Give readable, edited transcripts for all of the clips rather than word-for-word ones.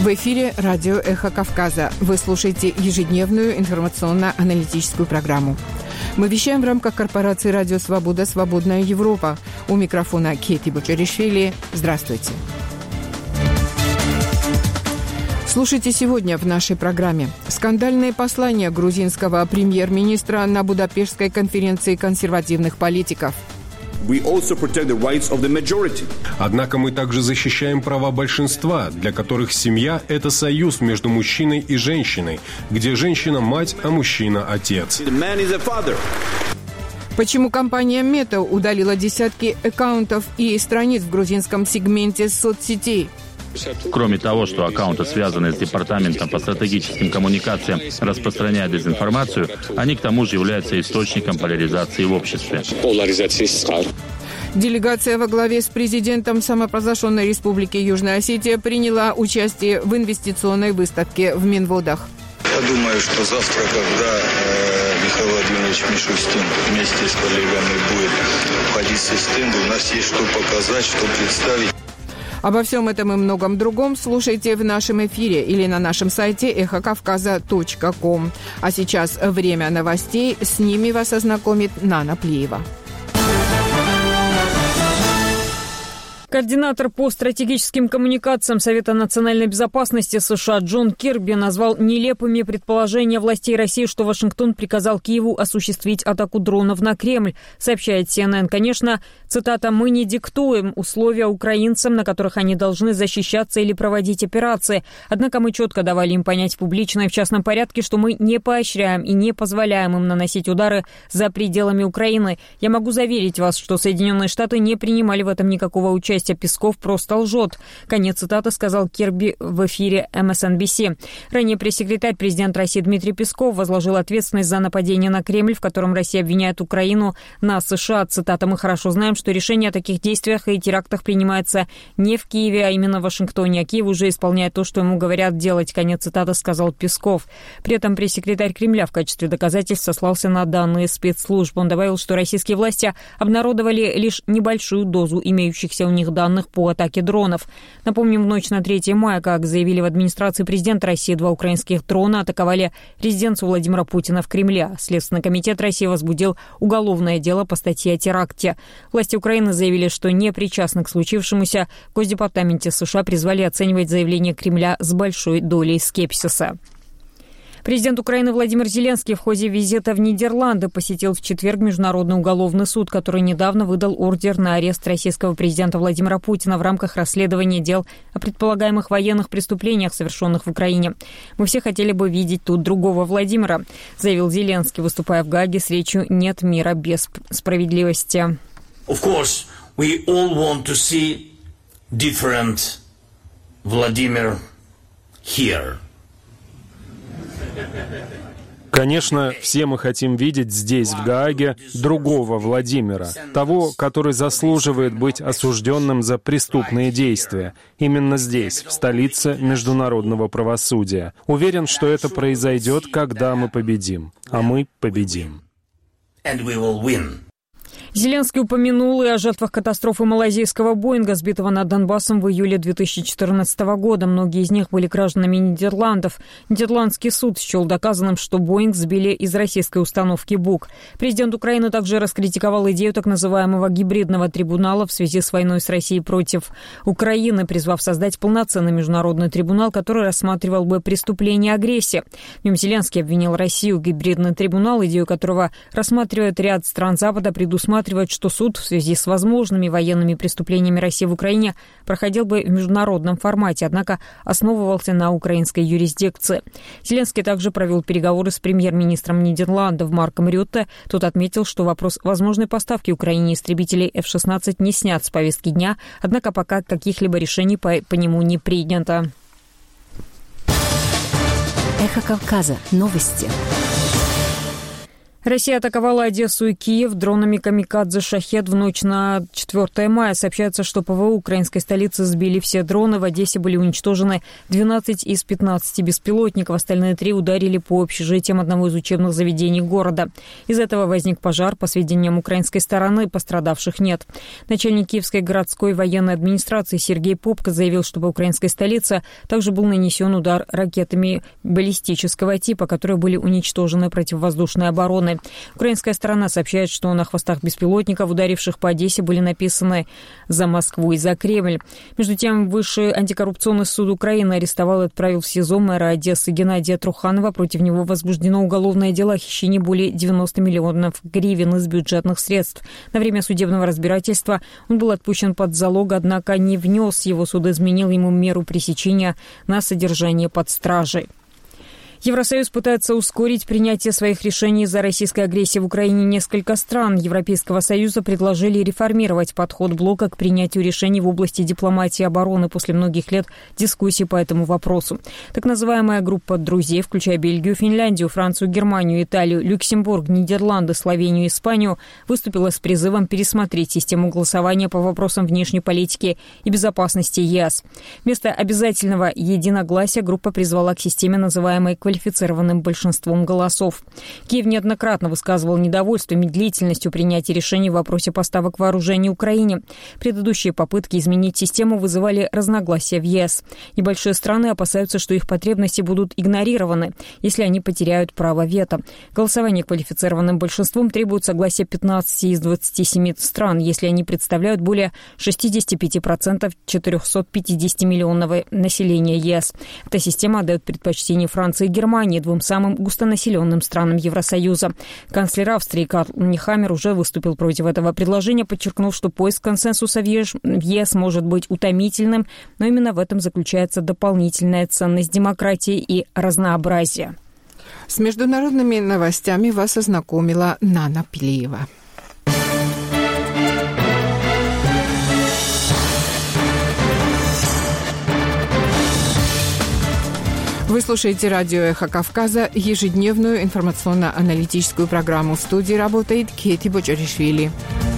В эфире радио «Эхо Кавказа». Вы слушаете ежедневную информационно-аналитическую программу. Мы вещаем в рамках корпорации «Радио Свобода. Свободная Европа». У микрофона Кети Бочаришвили. Здравствуйте. Слушайте сегодня в нашей программе. Скандальные послания грузинского премьер-министра на Будапештской конференции консервативных политиков. Однако мы также защищаем права большинства, для которых семья – это союз между мужчиной и женщиной, где женщина – мать, а мужчина – отец. Почему компания Мета удалила десятки аккаунтов и страниц в грузинском сегменте соцсетей? Кроме того, что аккаунты, связанные с Департаментом по стратегическим коммуникациям, распространяют дезинформацию, они к тому же являются источником поляризации в обществе. Делегация во главе с президентом самопровозглашенной республики Южная Осетия приняла участие в инвестиционной выставке в Минводах. Я думаю, что завтра, когда Михаил Владимирович Мишустин вместе с коллегами будет входить со стенда, у нас есть что показать, что представить. Обо всем этом и многом другом слушайте в нашем эфире или на нашем сайте эхокавказа.ком. А сейчас время новостей. С ними вас ознакомит Нана Плиева. Координатор по стратегическим коммуникациям Совета национальной безопасности США Джон Кирби назвал нелепыми предположения властей России, что Вашингтон приказал Киеву осуществить атаку дронов на Кремль. Сообщает CNN. Конечно, цитата, «мы не диктуем условия украинцам, на которых они должны защищаться или проводить операции. Однако мы четко давали им понять публично и в частном порядке, что мы не поощряем и не позволяем им наносить удары за пределами Украины. Я могу заверить вас, что Соединенные Штаты не принимали в этом никакого участия. Песков просто лжет». Конец цитаты сказал Кирби в эфире MSNBC. Ранее пресс-секретарь президента России Дмитрий Песков возложил ответственность за нападение на Кремль, в котором Россия обвиняет Украину, на США. Цитата, «мы хорошо знаем, что решение о таких действиях и терактах принимается не в Киеве, а именно в Вашингтоне, а Киев уже исполняет то, что ему говорят делать». Конец цитаты сказал Песков. При этом пресс-секретарь Кремля в качестве доказательств сослался на данные спецслужб. Он добавил, что российские власти обнародовали лишь небольшую дозу имеющихся у них данных по атаке дронов. Напомним, в ночь на 3 мая, как заявили в администрации президента России, 2 украинских дрона атаковали резиденцию Владимира Путина в Кремле. Следственный комитет России возбудил уголовное дело по статье о теракте. Власти Украины заявили, что не причастны к случившемуся. В Госдепартаменте США призвали оценивать заявление Кремля с большой долей скепсиса. Президент Украины Владимир Зеленский в ходе визита в Нидерланды посетил в четверг Международный уголовный суд, который недавно выдал ордер на арест российского президента Владимира Путина в рамках расследования дел о предполагаемых военных преступлениях, совершенных в Украине. «Мы все хотели бы видеть тут другого Владимира», заявил Зеленский, выступая в Гааге с речью «Нет мира без справедливости». Of course, we all want to see different Vladimir here. Конечно, все мы хотим видеть здесь, в Гааге, другого Владимира, того, который заслуживает быть осужденным за преступные действия. Именно здесь, в столице международного правосудия. Уверен, что это произойдет, когда мы победим. А мы победим. And we will win. Зеленский упомянул и о жертвах катастрофы малайзийского «Боинга», сбитого над Донбассом в июле 2014 года. Многие из них были гражданами Нидерландов. Нидерландский суд счел доказанным, что «Боинг» сбили из российской установки «Бук». Президент Украины также раскритиковал идею так называемого гибридного трибунала в связи с войной с Россией против Украины, призвав создать полноценный международный трибунал, который рассматривал бы преступления агрессии. В нем Зеленский обвинил Россию. Гибридный трибунал, идею которого рассматривает ряд стран Запада, предусматривает, что суд в связи с возможными военными преступлениями России в Украине проходил бы в международном формате, однако основывался на украинской юрисдикции. Зеленский также провел переговоры с премьер-министром Нидерландов Марком Рютте. Тот отметил, что вопрос возможной поставки Украине истребителей F-16 не снят с повестки дня, однако пока каких-либо решений по нему не принято. Эхо Кавказа. Новости. Россия атаковала Одессу и Киев дронами «Камикадзе Шахед» в ночь на 4 мая. Сообщается, что ПВО украинской столицы сбили все дроны. В Одессе были уничтожены 12 из 15 беспилотников. Остальные 3 ударили по общежитиям одного из учебных заведений города. Из этого возник пожар. По сведениям украинской стороны, пострадавших нет. Начальник Киевской городской военной администрации Сергей Попко заявил, что по украинской столице также был нанесен удар ракетами баллистического типа, которые были уничтожены противовоздушной обороной. Украинская сторона сообщает, что на хвостах беспилотников, ударивших по Одессе, были написаны «За Москву» и «За Кремль». Между тем, Высший антикоррупционный суд Украины арестовал и отправил в СИЗО мэра Одессы Геннадия Труханова. Против него возбуждено уголовное дело о хищении более 90 миллионов гривен из бюджетных средств. На время судебного разбирательства он был отпущен под залог, однако не внес. Его суд изменил ему меру пресечения на содержание под стражей. Евросоюз пытается ускорить принятие своих решений из-за российской агрессии в Украине. Несколько стран Европейского Союза предложили реформировать подход блока к принятию решений в области дипломатии и обороны после многих лет дискуссий по этому вопросу. Так называемая группа друзей, включая Бельгию, Финляндию, Францию, Германию, Италию, Люксембург, Нидерланды, Словению и Испанию, выступила с призывом пересмотреть систему голосования по вопросам внешней политики и безопасности ЕС. Вместо обязательного единогласия группа призвала к системе, называемой квалифицированным большинством голосов. Киев неоднократно высказывал недовольство медлительностью принятия решений в вопросе поставок вооружений Украине. Предыдущие попытки изменить систему вызывали разногласия в ЕС. Небольшие страны опасаются, что их потребности будут игнорированы, если они потеряют право вето. Голосование квалифицированным большинством требует согласия 15 из 27 стран, если они представляют более 65% 450-миллионного населения ЕС. Эта система отдает предпочтение Франции и Германии, 2 самым густонаселенным странам Евросоюза. Канцлер Австрии Карл Нехаммер уже выступил против этого предложения, подчеркнув, что поиск консенсуса в ЕС может быть утомительным, но именно в этом заключается дополнительная ценность демократии и разнообразия. С международными новостями вас ознакомила Нана Пилиева. Вы слушаете радио «Эхо Кавказа», ежедневную информационно-аналитическую программу. В студии работает Кети Бочаришвили.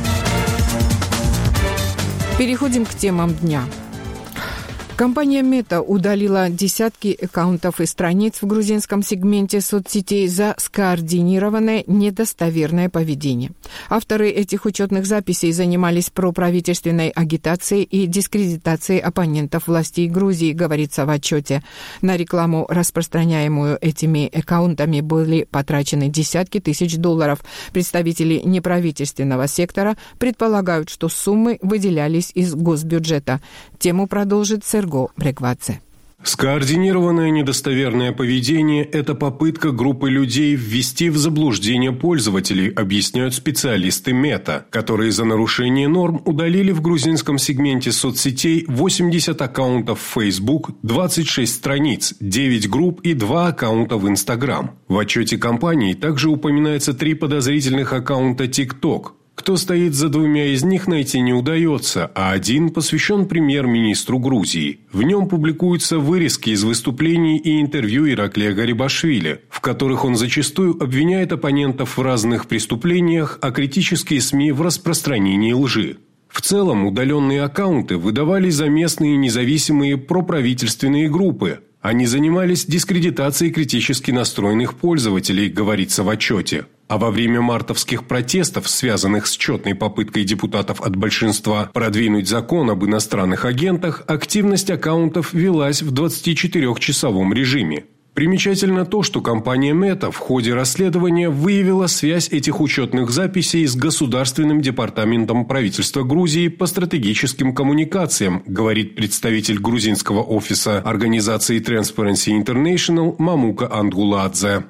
Переходим к темам дня. Компания Мета удалила десятки аккаунтов и страниц в грузинском сегменте соцсетей за скоординированное недостоверное поведение. Авторы этих учетных записей занимались проправительственной агитацией и дискредитацией оппонентов властей Грузии, говорится в отчете. На рекламу, распространяемую этими аккаунтами, были потрачены десятки тысяч долларов. Представители неправительственного сектора предполагают, что суммы выделялись из госбюджета. Тему продолжит Серго Бреквадзе. Скоординированное недостоверное поведение – это попытка группы людей ввести в заблуждение пользователей, объясняют специалисты Мета, которые за нарушение норм удалили в грузинском сегменте соцсетей 80 аккаунтов в Facebook, 26 страниц, 9 групп и 2 аккаунта в Instagram. В отчете компании также упоминается 3 подозрительных аккаунта TikTok. Кто стоит за 2 из них, найти не удается, а один посвящен премьер-министру Грузии. В нем публикуются вырезки из выступлений и интервью Ираклия Гарибашвили, в которых он зачастую обвиняет оппонентов в разных преступлениях, а критические СМИ в распространении лжи. В целом, удаленные аккаунты выдавались за местные независимые проправительственные группы. Они занимались дискредитацией критически настроенных пользователей, говорится в отчете. А во время мартовских протестов, связанных с четной попыткой депутатов от большинства продвинуть закон об иностранных агентах, активность аккаунтов велась в 24-часовом режиме. Примечательно то, что компания Мета в ходе расследования выявила связь этих учетных записей с Государственным департаментом правительства Грузии по стратегическим коммуникациям, говорит представитель грузинского офиса организации Transparency International Мамука Ангуладзе.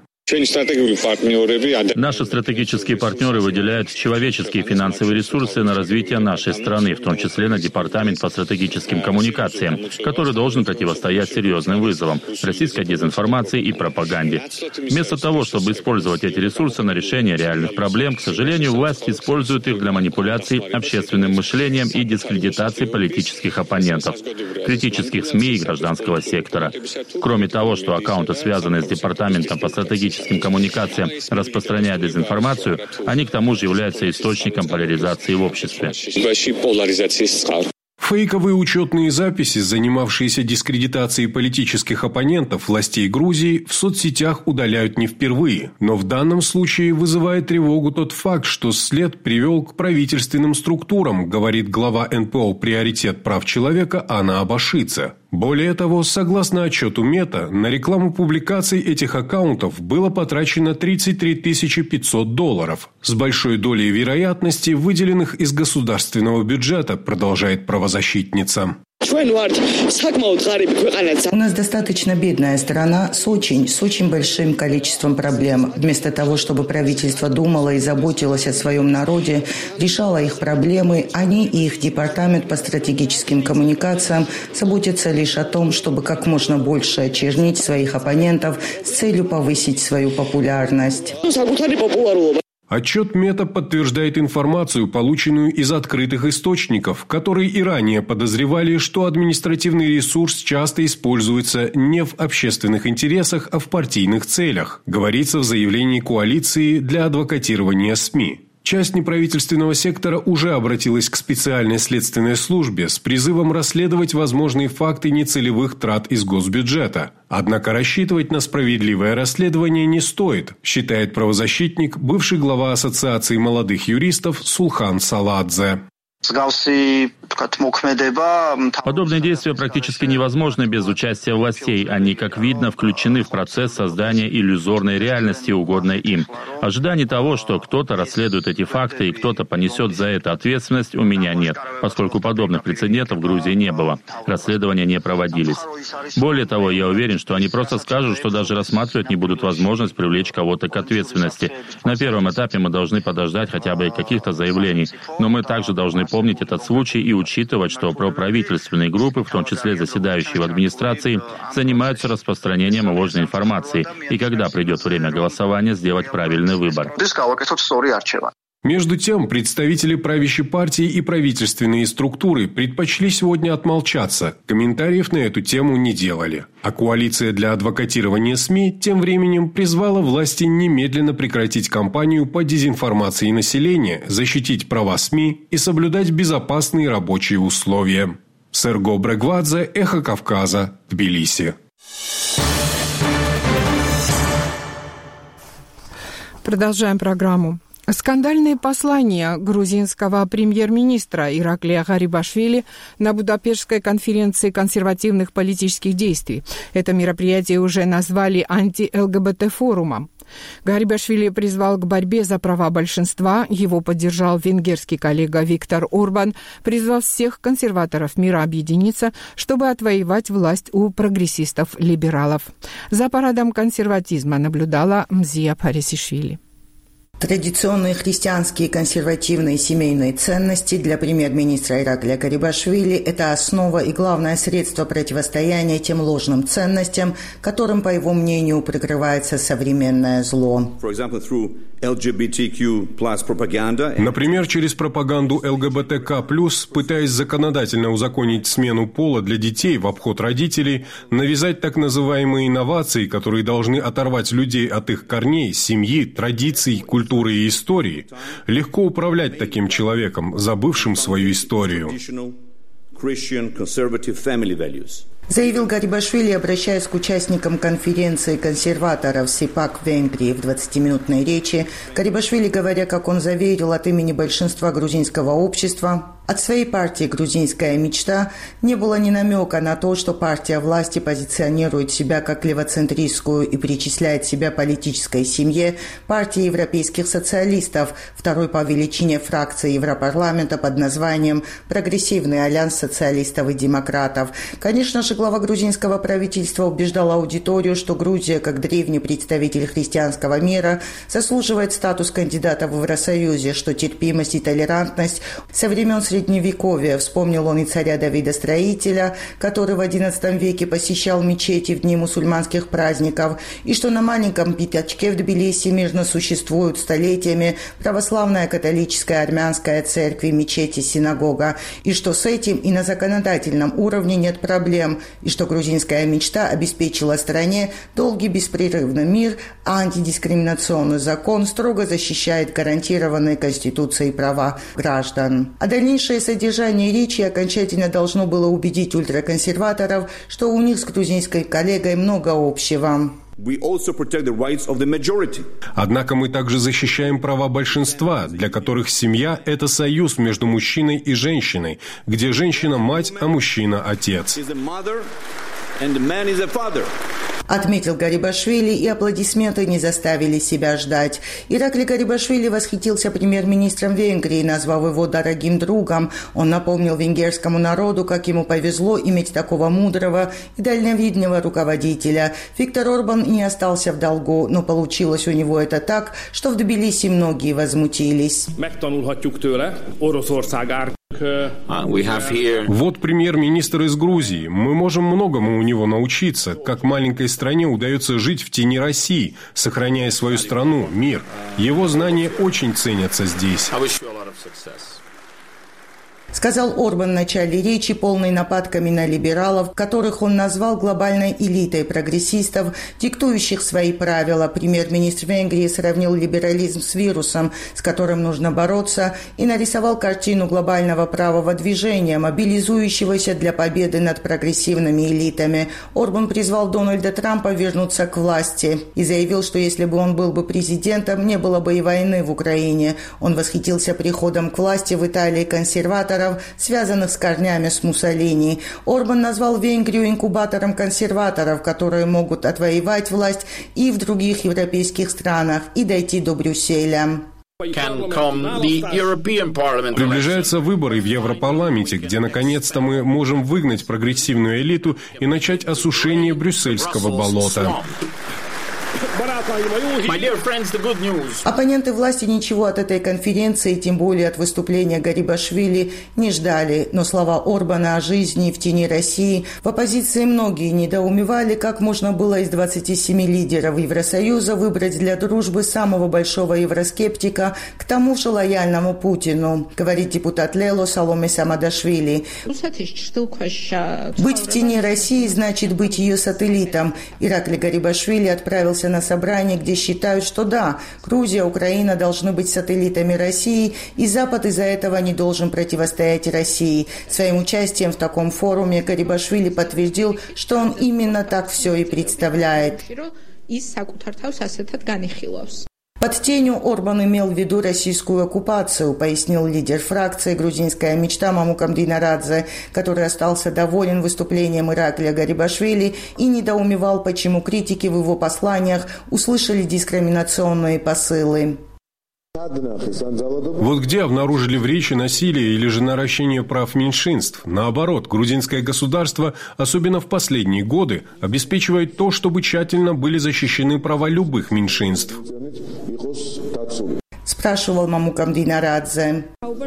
Наши стратегические партнеры выделяют человеческие и финансовые ресурсы на развитие нашей страны, в том числе на Департамент по стратегическим коммуникациям, который должен противостоять серьезным вызовам – российской дезинформации и пропаганде. Вместо того, чтобы использовать эти ресурсы на решение реальных проблем, к сожалению, власти используют их для манипуляций общественным мышлением и дискредитации политических оппонентов, критических СМИ и гражданского сектора. Кроме того, что аккаунты связаны с Департаментом по стратегическим стратегическим коммуникациям, распространяя дезинформацию, они к тому же являются источником поляризации в обществе. Фейковые учетные записи, занимавшиеся дискредитацией политических оппонентов властей Грузии, в соцсетях удаляют не впервые. Но в данном случае вызывает тревогу тот факт, что след привел к правительственным структурам, говорит глава НПО «Приоритет прав человека» Анна Абашидзе. Более того, согласно отчету Мета, на рекламу публикаций этих аккаунтов было потрачено $33 500, с большой долей вероятности выделенных из государственного бюджета, продолжает правозащитница. У нас достаточно бедная страна с очень большим количеством проблем. Вместо того, чтобы правительство думало и заботилось о своем народе, решало их проблемы, они и их департамент по стратегическим коммуникациям заботятся лишь о том, чтобы как можно больше очернить своих оппонентов с целью повысить свою популярность. Отчет Мета подтверждает информацию, полученную из открытых источников, которые и ранее подозревали, что административный ресурс часто используется не в общественных интересах, а в партийных целях, говорится в заявлении коалиции для адвокатирования СМИ. Часть неправительственного сектора уже обратилась к специальной следственной службе с призывом расследовать возможные факты нецелевых трат из госбюджета. Однако рассчитывать на справедливое расследование не стоит, считает правозащитник, бывший глава Ассоциации молодых юристов Сулхан Саладзе. Подобные действия практически невозможны без участия властей. Они, как видно, включены в процесс создания иллюзорной реальности, угодной им. Ожиданий того, что кто-то расследует эти факты и кто-то понесет за это ответственность, у меня нет, поскольку подобных прецедентов в Грузии не было. Расследования не проводились. Более того, я уверен, что они просто скажут, что даже рассматривать не будут возможность привлечь кого-то к ответственности. На первом этапе мы должны подождать хотя бы каких-то заявлений, но мы также должны помнить этот случай и учитывать, что проправительственные группы, в том числе заседающие в администрации, занимаются распространением ложной информации, и когда придет время голосования, сделать правильный выбор. Между тем, представители правящей партии и правительственные структуры предпочли сегодня отмолчаться, комментариев на эту тему не делали. А коалиция для адвокатирования СМИ тем временем призвала власти немедленно прекратить кампанию по дезинформации населения, защитить права СМИ и соблюдать безопасные рабочие условия. Серго Брегвадзе, Эхо Кавказа, Тбилиси. Продолжаем программу. Скандальные послания грузинского премьер-министра Ираклия Гарибашвили на Будапештской конференции консервативных политических действий. Это мероприятие уже назвали анти-ЛГБТ-форумом. Гарибашвили призвал к борьбе за права большинства, его поддержал венгерский коллега Виктор Орбан, призвав всех консерваторов мира объединиться, чтобы отвоевать власть у прогрессистов-либералов. За парадом консерватизма наблюдала Мзия Парисишвили. Традиционные христианские консервативные семейные ценности для премьер-министра Ираклия Гарибашвили – это основа и главное средство противостояния тем ложным ценностям, которым, по его мнению, прикрывается современное зло. Например, через пропаганду ЛГБТК+, пытаясь законодательно узаконить смену пола для детей в обход родителей, навязать так называемые инновации, которые должны оторвать людей от их корней, семьи, традиций, культуры и истории. Легко управлять таким человеком, забывшим свою историю. Заявил Гарибашвили, обращаясь к участникам конференции консерваторов СИПАК в Венгрии в 20-минутной речи. Гарибашвили, говоря, как он заверил от имени большинства грузинского общества, от своей партии «Грузинская мечта» не было ни намека на то, что партия власти позиционирует себя как левоцентристскую и причисляет себя политической семье партии европейских социалистов, второй по величине фракции Европарламента под названием «Прогрессивный альянс социалистов и демократов». Конечно же, глава грузинского правительства убеждал аудиторию, что Грузия, как древний представитель христианского мира, заслуживает статус кандидата в Евросоюзе, что терпимость и толерантность со времен Средневековья. Вспомнил он и царя Давида Строителя, который в XI веке посещал мечети в дни мусульманских праздников, и что на маленьком пятачке в Тбилиси мирно существуют столетиями православная, католическая, армянская церкви, мечети, синагога, и что с этим и на законодательном уровне нет проблем, и что грузинская мечта обеспечила стране долгий беспрерывный мир, а антидискриминационный закон строго защищает гарантированные Конституцией права граждан. А дальнейшее содержание речи окончательно должно было убедить ультраконсерваторов, что у них с грузинской коллегой много общего. Однако мы также защищаем права большинства, для которых семья – это союз между мужчиной и женщиной, где женщина – мать, а мужчина – отец. Отметил Гарибашвили, и аплодисменты не заставили себя ждать. Иракли Гарибашвили восхитился премьер-министром Венгрии, назвав его дорогим другом. Он напомнил венгерскому народу, как ему повезло иметь такого мудрого и дальновидного руководителя. Виктор Орбан не остался в долгу, но получилось у него это так, что в Тбилиси многие возмутились. Вот премьер-министр из Грузии. Мы можем многому у него научиться, как маленькой стране удается жить в тени России, сохраняя свою страну, мир. Его знания очень ценятся здесь. Сказал Орбан в начале речи, полной нападками на либералов, которых он назвал глобальной элитой прогрессистов, диктующих свои правила. Премьер-министр Венгрии сравнил либерализм с вирусом, с которым нужно бороться, и нарисовал картину глобального правого движения, мобилизующегося для победы над прогрессивными элитами. Орбан призвал Дональда Трампа вернуться к власти и заявил, что если бы он был бы президентом, не было бы и войны в Украине. Он восхитился приходом к власти в Италии консерваторов, связанных с корнями с Муссолини. Орбан назвал Венгрию инкубатором консерваторов, которые могут отвоевать власть и в других европейских странах и дойти до Брюсселя. Приближаются выборы в Европарламенте, где наконец-то мы можем выгнать прогрессивную элиту и начать осушение брюссельского болота. Оппоненты власти ничего от этой конференции, тем более от выступления Гарибашвили, не ждали. Но слова Орбана о жизни в тени России в оппозиции многие недоумевали, как можно было из 27 лидеров Евросоюза выбрать для дружбы самого большого евроскептика, к тому же лояльному Путину, говорит депутат Лело Саломе Самадашвили. Быть в тени России значит быть ее сателлитом. Иракли Гарибашвили отправился на собрание, где считают, что да, Грузия, Украина должны быть сателлитами России, и Запад из-за этого не должен противостоять России. Своим участием в таком форуме Гарибашвили подтвердил, что он именно так все и представляет. Под тенью Орбан имел в виду российскую оккупацию, пояснил лидер фракции «Грузинская мечта» Мамукам Динарадзе, который остался доволен выступлением Иракля Гарибашвили и недоумевал, почему критики в его посланиях услышали дискриминационные посылы. Вот где обнаружили в речи насилие или же наращение прав меньшинств? Наоборот, грузинское государство, особенно в последние годы, обеспечивает то, чтобы тщательно были защищены права любых меньшинств. Спрашивал Мамукам Динарадзе.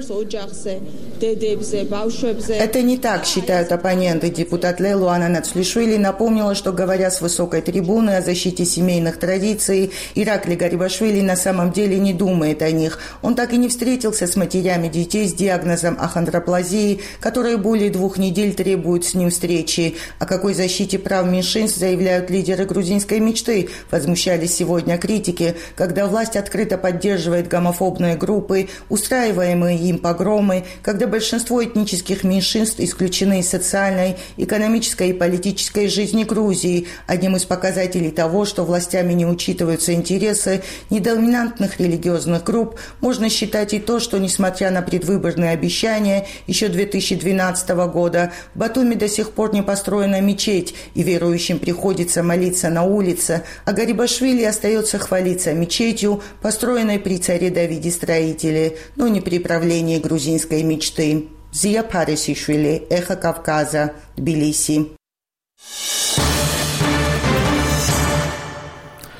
Это не так, считают оппоненты. Депутат Лелуана Нацлишвили напомнила, что, говоря с высокой трибуны о защите семейных традиций, Иракли Гарибашвили на самом деле не думает о них. Он так и не встретился с матерями детей с диагнозом ахондроплазии, которые более 2 недель требуют с ним встречи. О какой защите прав меньшинств заявляют лидеры грузинской мечты, возмущались сегодня критики, когда власть открыто поддерживает гомофобные группы, устраиваемые им погромы, когда большинство этнических меньшинств исключены из социальной, экономической и политической жизни Грузии. Одним из показателей того, что властями не учитываются интересы недоминантных религиозных групп, можно считать и то, что, несмотря на предвыборные обещания еще 2012 года, в Батуми до сих пор не построена мечеть, и верующим приходится молиться на улице, а Гарибашвили остается хвалиться мечетью, построенной при царе Давиде Строителе, но не при правлении грузинской мечты. Зия Парисишвили, Эхо Кавказа, Тбилиси.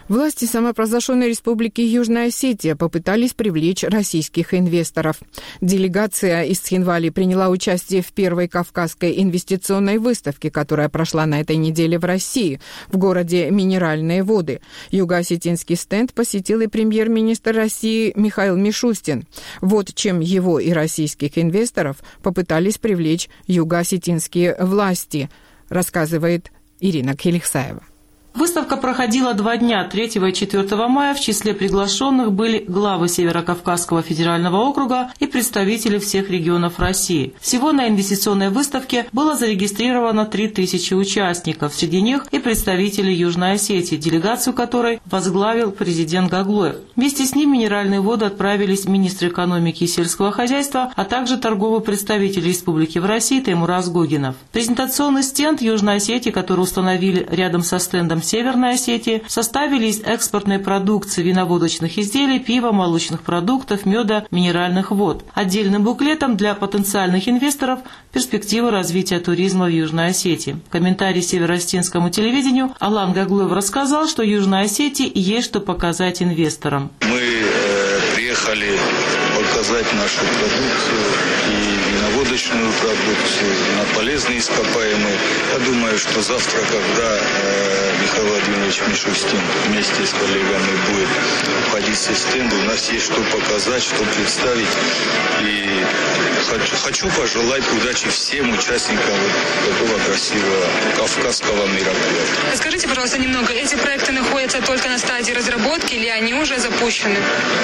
Власти самопровозглашенной республики Южная Осетия попытались привлечь российских инвесторов. Делегация из Цхинвали приняла участие в первой Кавказской инвестиционной выставке, которая прошла на этой неделе в России, в городе Минеральные воды. Юго-осетинский стенд посетил и премьер-министр России Михаил Мишустин. Вот чем его и российских инвесторов попытались привлечь юго-осетинские власти, рассказывает Ирина Келихсаева. Выставка проходила 2 дня, 3 и 4 мая. В числе приглашенных были главы Северо-Кавказского федерального округа и представители всех регионов России. Всего на инвестиционной выставке было зарегистрировано 3000 участников. Среди них и представители Южной Осетии, делегацию которой возглавил президент Гаглоев. Вместе с ним в Минеральные воды отправились министр экономики и сельского хозяйства, а также торговый представитель республики в России Теймураз Гогинов. Презентационный стенд Южной Осетии, который установили рядом со стендом Северной Осетии, составили из экспортной продукции виноводочных изделий, пива, молочных продуктов, меда, минеральных вод. Отдельным буклетом для потенциальных инвесторов перспективы развития туризма в Южной Осетии. В комментарии северо-осетинскому телевидению Алан Гаглоев рассказал, что Южной Осетии есть что показать инвесторам. Мы приехали показать нашу продукцию и виноводочную продукцию, на полезные ископаемые. Я думаю, что завтра, когда Михаил Владимирович Мишустин вместе с коллегами будет входить со стенда, у нас есть что показать, что представить. И хочу пожелать удачи всем участникам такого красивого кавказского мероприятия. Скажите, пожалуйста, немного, эти проекты находятся только на стадии разработки или они уже запущены?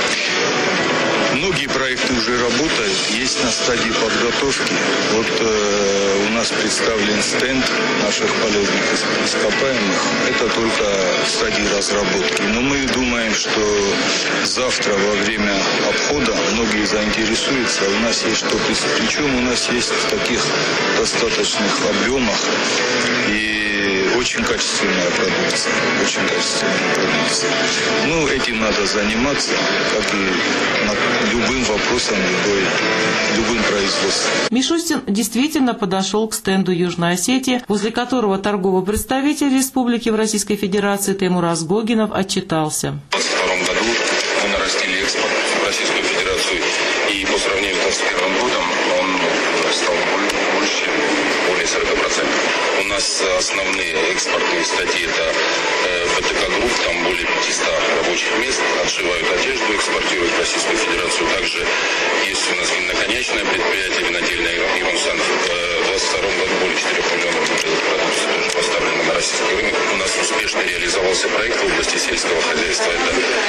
Многие проекты уже работают, есть на стадии подготовки. Вот у нас представлен стенд наших полезных ископаемых. Это только в стадии разработки. Но мы думаем, что завтра во время обхода многие заинтересуются. У нас есть что представить. Причем у нас есть в таких достаточных объемах и очень качественная продукция. Очень качественная продукция. Ну, этим надо заниматься, как и любым вопросом, любым производством. Мишустин действительно подошел к стенду Южной Осетии, возле которого торговый представитель республики в Российской Федерации Теймураз Гогинов отчитался. В 2022 году мы нарастили экспорт в Российскую Федерацию, и по сравнению с 2021 годом он стал больше, более 40%. У нас основные экспортные статьи – это БТК Групп, там более 500 рабочих мест, отшивают одежду, экспортируют в Российскую Федерацию. Также есть у нас виноконечное предприятие, винодельная Иван-Сан. В 2022 году более 4 миллионов продукции тоже поставлено на российский рынок. У нас успешно реализовался проект в области сельского хозяйства. Это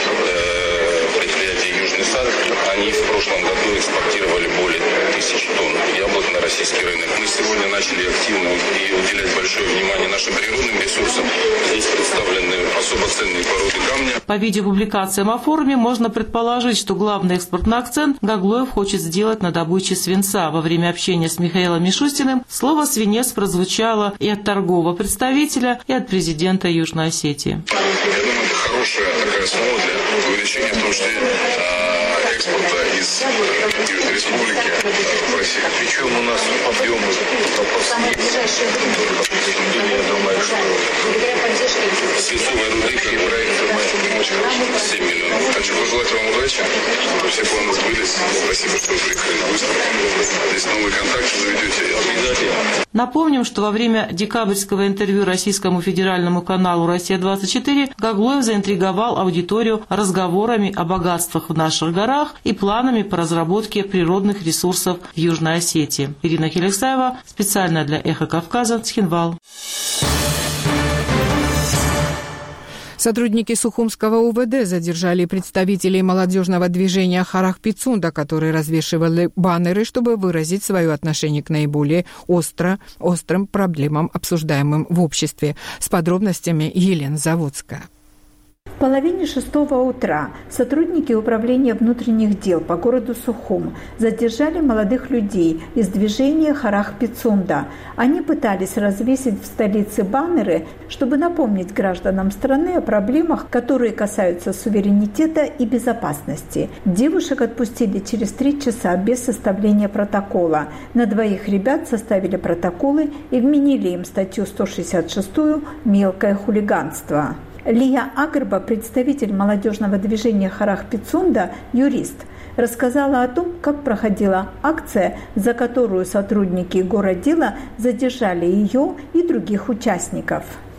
предприятие Южный сад. Они в прошлом году экспортировали более 1000 тонн яблок на российский рынок. Мы сегодня начали активно и уделять большое внимание нашим природным ресурсам. Здесь представлены особо ценные породы камня. По видеопубликациям о форуме можно предположить, что главный экспортный акцент Гаглоев хочет сделать на добыче свинца. Во время общения с Михаилом Мишустиным слово «свинец» прозвучало и от торгового представителя, и от президента Южной Осетии. Я думаю, это хорошая такая основа для увеличения в том числе экспорта из Южной Республики в Россию. Причем у нас объемы запаса есть. Я думаю, что свинцовой руды, как проект, очень хороший, 7 миллионов. Хочу пожелать вам удачи, чтобы все планы сбылись. Спасибо, что вы приехали на выставку. Здесь новые контакты заведете. Напомним, что во время декабрьского интервью российскому федеральному каналу «Россия-24» Гаглоев заинтриговал аудиторию разговорами о богатствах в наших горах и планами по разработке природных ресурсов в Южной Осетии. Ирина Келихсаева, специально для «Эхо Кавказа», Цхинвал. Сотрудники Сухумского УВД задержали представителей молодежного движения «Харах Пицунда», которые развешивали баннеры, чтобы выразить свое отношение к наиболее острым проблемам, обсуждаемым в обществе. С подробностями Елена Заводская. В половине 6 утра сотрудники Управления внутренних дел по городу Сухум задержали молодых людей из движения «Харах Пицунда». Они пытались развесить в столице баннеры, чтобы напомнить гражданам страны о проблемах, которые касаются суверенитета и безопасности. Девушек отпустили через 3 часа без составления протокола. На 2 ребят составили протоколы и вменили им статью 166 «Мелкое хулиганство». Лия Агрба, представитель молодежного движения «Харах Пицунда», юрист, рассказала о том, как проходила акция, за которую сотрудники городдела задержали ее и других участников.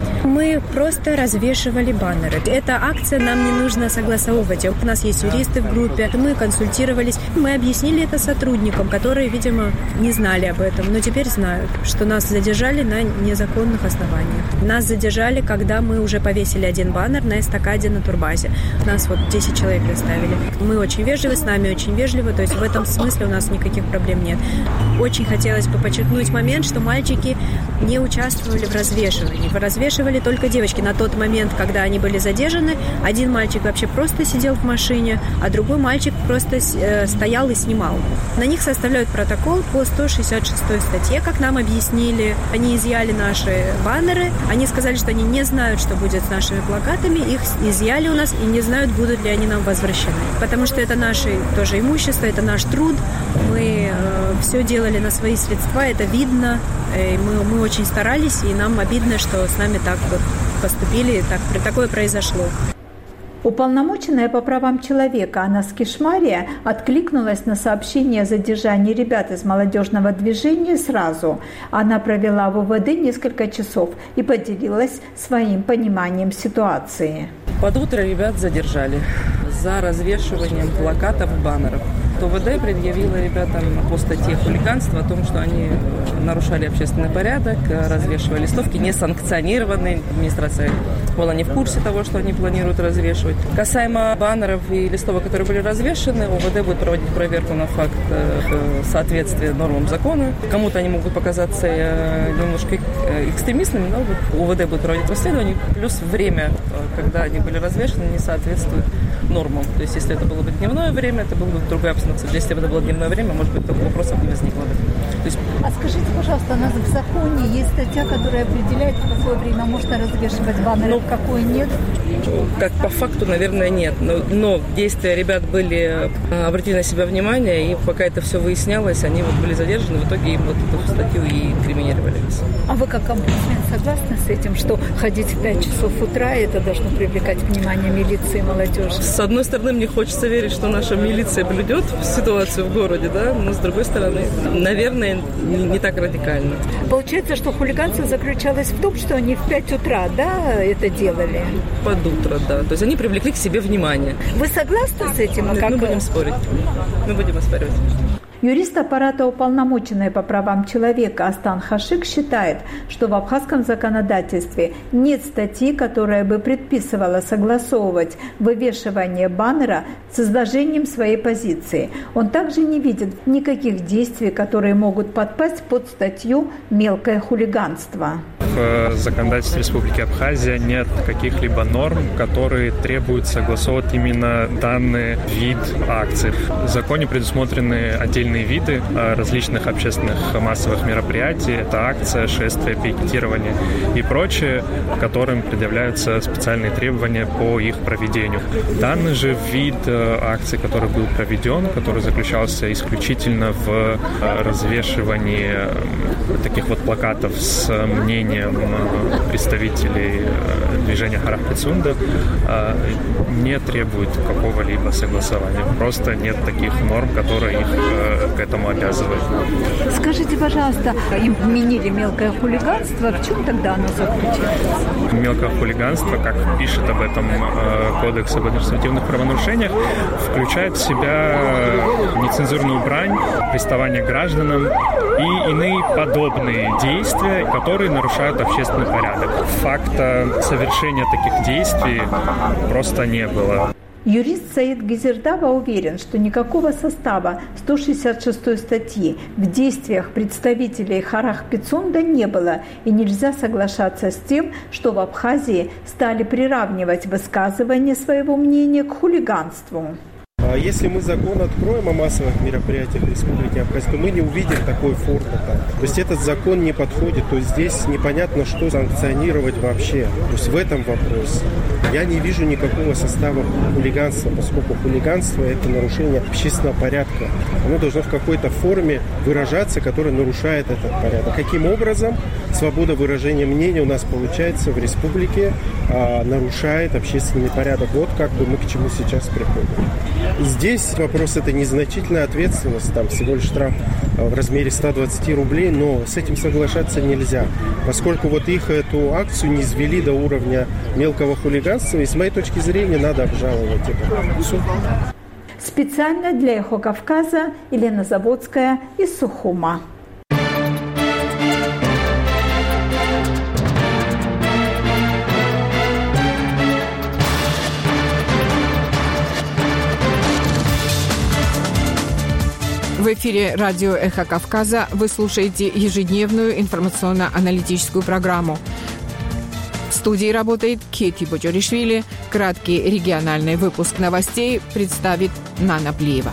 Мы просто развешивали баннеры. Эта акция нам не нужно согласовывать. У нас есть юристы в группе. Мы консультировались. Мы объяснили это сотрудникам, которые, видимо, не знали об этом, но теперь знают, что нас задержали на незаконных основаниях. Нас задержали, когда мы уже повесили один баннер на эстакаде на турбазе. Нас 10 человек доставили. Мы очень вежливы, с нами очень вежливы, то есть в этом смысле у нас никаких проблем нет. Очень хотелось бы подчеркнуть момент, что мальчики не участвовали в развешивании. Развешивали только девочки. На тот момент, когда они были задержаны, один мальчик вообще просто сидел в машине, а другой мальчик просто стоял и снимал. На них составляют протокол по 166 статье, как нам объяснили. Они изъяли наши баннеры, они сказали, что они не знают, что будет с нашими плакатами, их изъяли у нас и не знают, будут ли они нам возвращены. Потому что это наше тоже имущество, это наш труд, мы все делали на свои средства, это видно, и мы очень старались, и нам обидно, что с нами так поступили, такое произошло. Уполномоченная по правам человека Анас Кишмария откликнулась на сообщение о задержании ребят из молодежного движения сразу. Она провела в УВД несколько часов и поделилась своим пониманием ситуации. Под утро ребят задержали за развешиванием плакатов и баннеров. УВД предъявила ребятам по статье хулиганства о том, что они нарушали общественный порядок, развешивали листовки, несанкционированные. Администрация была не в курсе того, что они планируют развешивать. Касаемо баннеров и листовок, которые были развешаны, УВД будет проводить проверку на факт соответствия нормам закона. Кому-то они могут показаться немножко экстремистными, но УВД будет проводить расследование. Плюс время, когда они были развешаны, не соответствует нормам. То есть, если это было бы дневное время, это было бы другая обстановка. Если бы это было дневное время, может быть, такого вопроса не возникло бы. То есть... А скажите, пожалуйста, у нас в законе есть статья, которая определяет, в какое время можно развешивать баннеры, в какое нет? Как по факту, наверное, нет. Но действия ребят были, обратили на себя внимание, и пока это все выяснялось, они были задержаны, в итоге им эту статью и инкриминировали. А вы как омбудсмен согласны с этим, что ходить в 5 часов утра, это должно привлекать внимание милиции и молодежи? С одной стороны, мне хочется верить, что наша милиция блюдет ситуацию в городе, да, но с другой стороны, наверное, не так радикально. Получается, что хулиганство заключалось в том, что они в 5 утра, да, это делали? Под утро, да. То есть они привлекли к себе внимание. Вы согласны с этим? Мы будем спорить. Мы будем оспаривать. Юрист аппарата уполномоченной по правам человека Астан Хашик считает, что в абхазском законодательстве нет статьи, которая бы предписывала согласовывать вывешивание баннера с изложением своей позиции. Он также не видит никаких действий, которые могут подпасть под статью «мелкое хулиганство». В законодательстве Республики Абхазия нет каких-либо норм, которые требуют согласовывать именно данный вид акций. В законе предусмотрены отдельные виды различных общественных массовых мероприятий. Это акция, шествие, пикетирование и прочее, которым предъявляются специальные требования по их проведению. Данный же вид акции, который был проведен, который заключался исключительно в развешивании таких вот плакатов с мнением представителей движения Харах Пицунда, не требует какого-либо согласования. Просто нет таких норм, которые их к этому обязывают. Скажите, пожалуйста, им вменили мелкое хулиганство. В чем тогда оно заключается? Мелкое хулиганство, как пишет об этом Кодекс об административных правонарушениях, включает в себя нецензурную брань, приставание к гражданам и иные подобные действия, которые нарушают общественный порядок. Факта совершения таких действий просто не было. Юрист Саид Гизердава уверен, что никакого состава 166 статьи в действиях представителей Харах Пицунда не было, и нельзя соглашаться с тем, что в Абхазии стали приравнивать высказывание своего мнения к хулиганству. Если мы закон откроем о массовых мероприятиях в Республике Абхазия, то мы не увидим такой формы там. То есть этот закон не подходит, то есть здесь непонятно, что санкционировать вообще. То есть в этом вопрос. Я не вижу никакого состава хулиганства, поскольку хулиганство – это нарушение общественного порядка. Оно должно в какой-то форме выражаться, которая нарушает этот порядок. Каким образом свобода выражения мнения у нас получается в республике, нарушает общественный порядок? Вот как бы мы к чему сейчас приходим. Здесь вопрос – это незначительная ответственность, там всего лишь штраф в размере 120 рублей, но с этим соглашаться нельзя, поскольку вот их эту акцию не извели до уровня мелкого хулиганства, и с моей точки зрения надо обжаловать это. Все. Специально для «Эхо Кавказа» Елена Заводская из Сухума. В эфире радио «Эхо Кавказа» вы слушаете ежедневную информационно-аналитическую программу. В студии работает Кети Боджоришвили. Краткий региональный выпуск новостей представит Нана Плиева.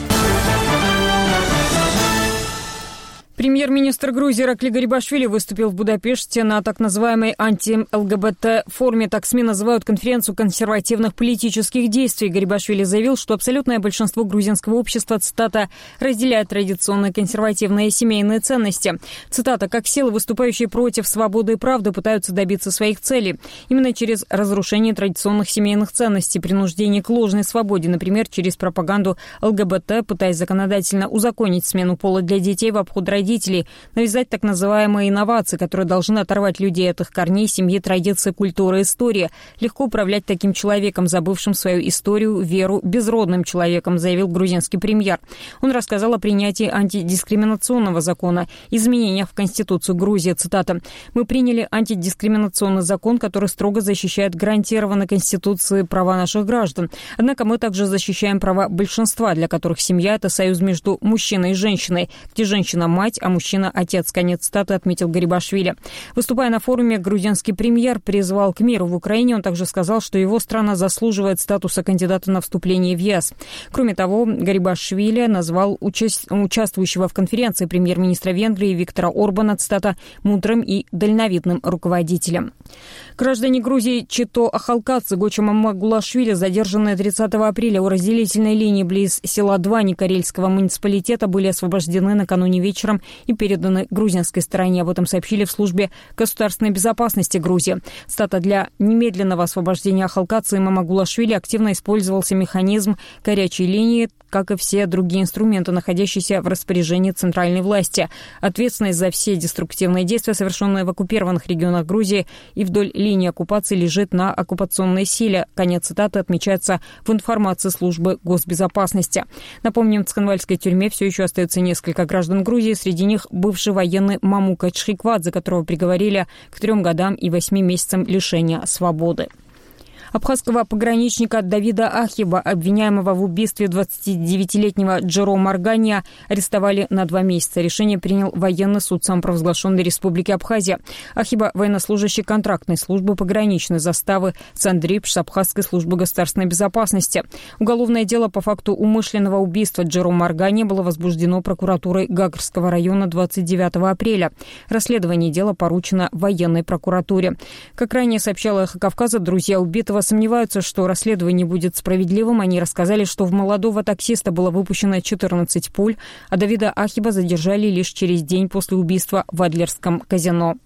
Премьер-министр Грузии Иракли Гарибашвили выступил в Будапеште на так называемой анти-ЛГБТ-форуме. Так СМИ называют конференцию консервативных политических действий. Гарибашвили заявил, что абсолютное большинство грузинского общества, цитата, разделяет традиционные консервативные семейные ценности. Цитата, как силы, выступающие против свободы и правды, пытаются добиться своих целей. Именно через разрушение традиционных семейных ценностей, принуждение к ложной свободе, например, через пропаганду ЛГБТ, пытаясь законодательно узаконить смену пола для детей в обход родителей, навязать так называемые инновации, которые должны оторвать людей от их корней, семьи, традиции, культуры, истории. Легко управлять таким человеком, забывшим свою историю, веру, безродным человеком, заявил грузинский премьер. Он рассказал о принятии антидискриминационного закона, изменениях в Конституцию Грузии. Цитата. «Мы приняли антидискриминационный закон, который строго защищает гарантированные Конституцией права наших граждан. Однако мы также защищаем права большинства, для которых семья – это союз между мужчиной и женщиной, где женщина – мать, а мужчина – отец», конец цитаты, отметил Гарибашвили. Выступая на форуме, грузинский премьер призвал к миру в Украине. Он также сказал, что его страна заслуживает статуса кандидата на вступление в ЕС. Кроме того, Гарибашвили назвал участвующего в конференции премьер-министра Венгрии Виктора Орбана, цитата, «мудрым и дальновидным руководителем». Граждане Грузии Чито Ахалкадзе, Гоча Мамагулашвили, задержанные 30 апреля у разделительной линии близ села Двани Карельского муниципалитета, были освобождены накануне вечером и переданы грузинской стороне. Об этом сообщили в службе государственной безопасности Грузии. Цитата, для немедленного освобождения Ахалкадзе и Мамагулашвили активно использовался механизм горячей линии, как и все другие инструменты, находящиеся в распоряжении центральной власти. Ответственность за все деструктивные действия, совершенные в оккупированных регионах Грузии и вдоль линии оккупации, лежит на оккупационной силе. Конец цитаты отмечается в информации службы госбезопасности. Напомним, в Цхинвальской тюрьме все еще остается несколько граждан Грузии, среди них бывший военный Мамука Чхиквадзе, которого приговорили к 3 годам и 8 месяцам лишения свободы. Абхазского пограничника Давида Ахиба, обвиняемого в убийстве 29-летнего Джеро Маргания, арестовали на 2 месяца. Решение принял военный суд самопровозглашенной Республики Абхазия. Ахиба – военнослужащий контрактной службы пограничной заставы Цандрипш Абхазской службы государственной безопасности. Уголовное дело по факту умышленного убийства Джеро Маргания было возбуждено прокуратурой Гагарского района 29 апреля. Расследование дела поручено военной прокуратуре. Как ранее сообщала «Эхо Кавказа», друзья убитого сомневаются, что расследование будет справедливым. Они рассказали, что в молодого таксиста было выпущено 14 пуль, а Давида Ахиба задержали лишь через день после убийства в Адлерском казино.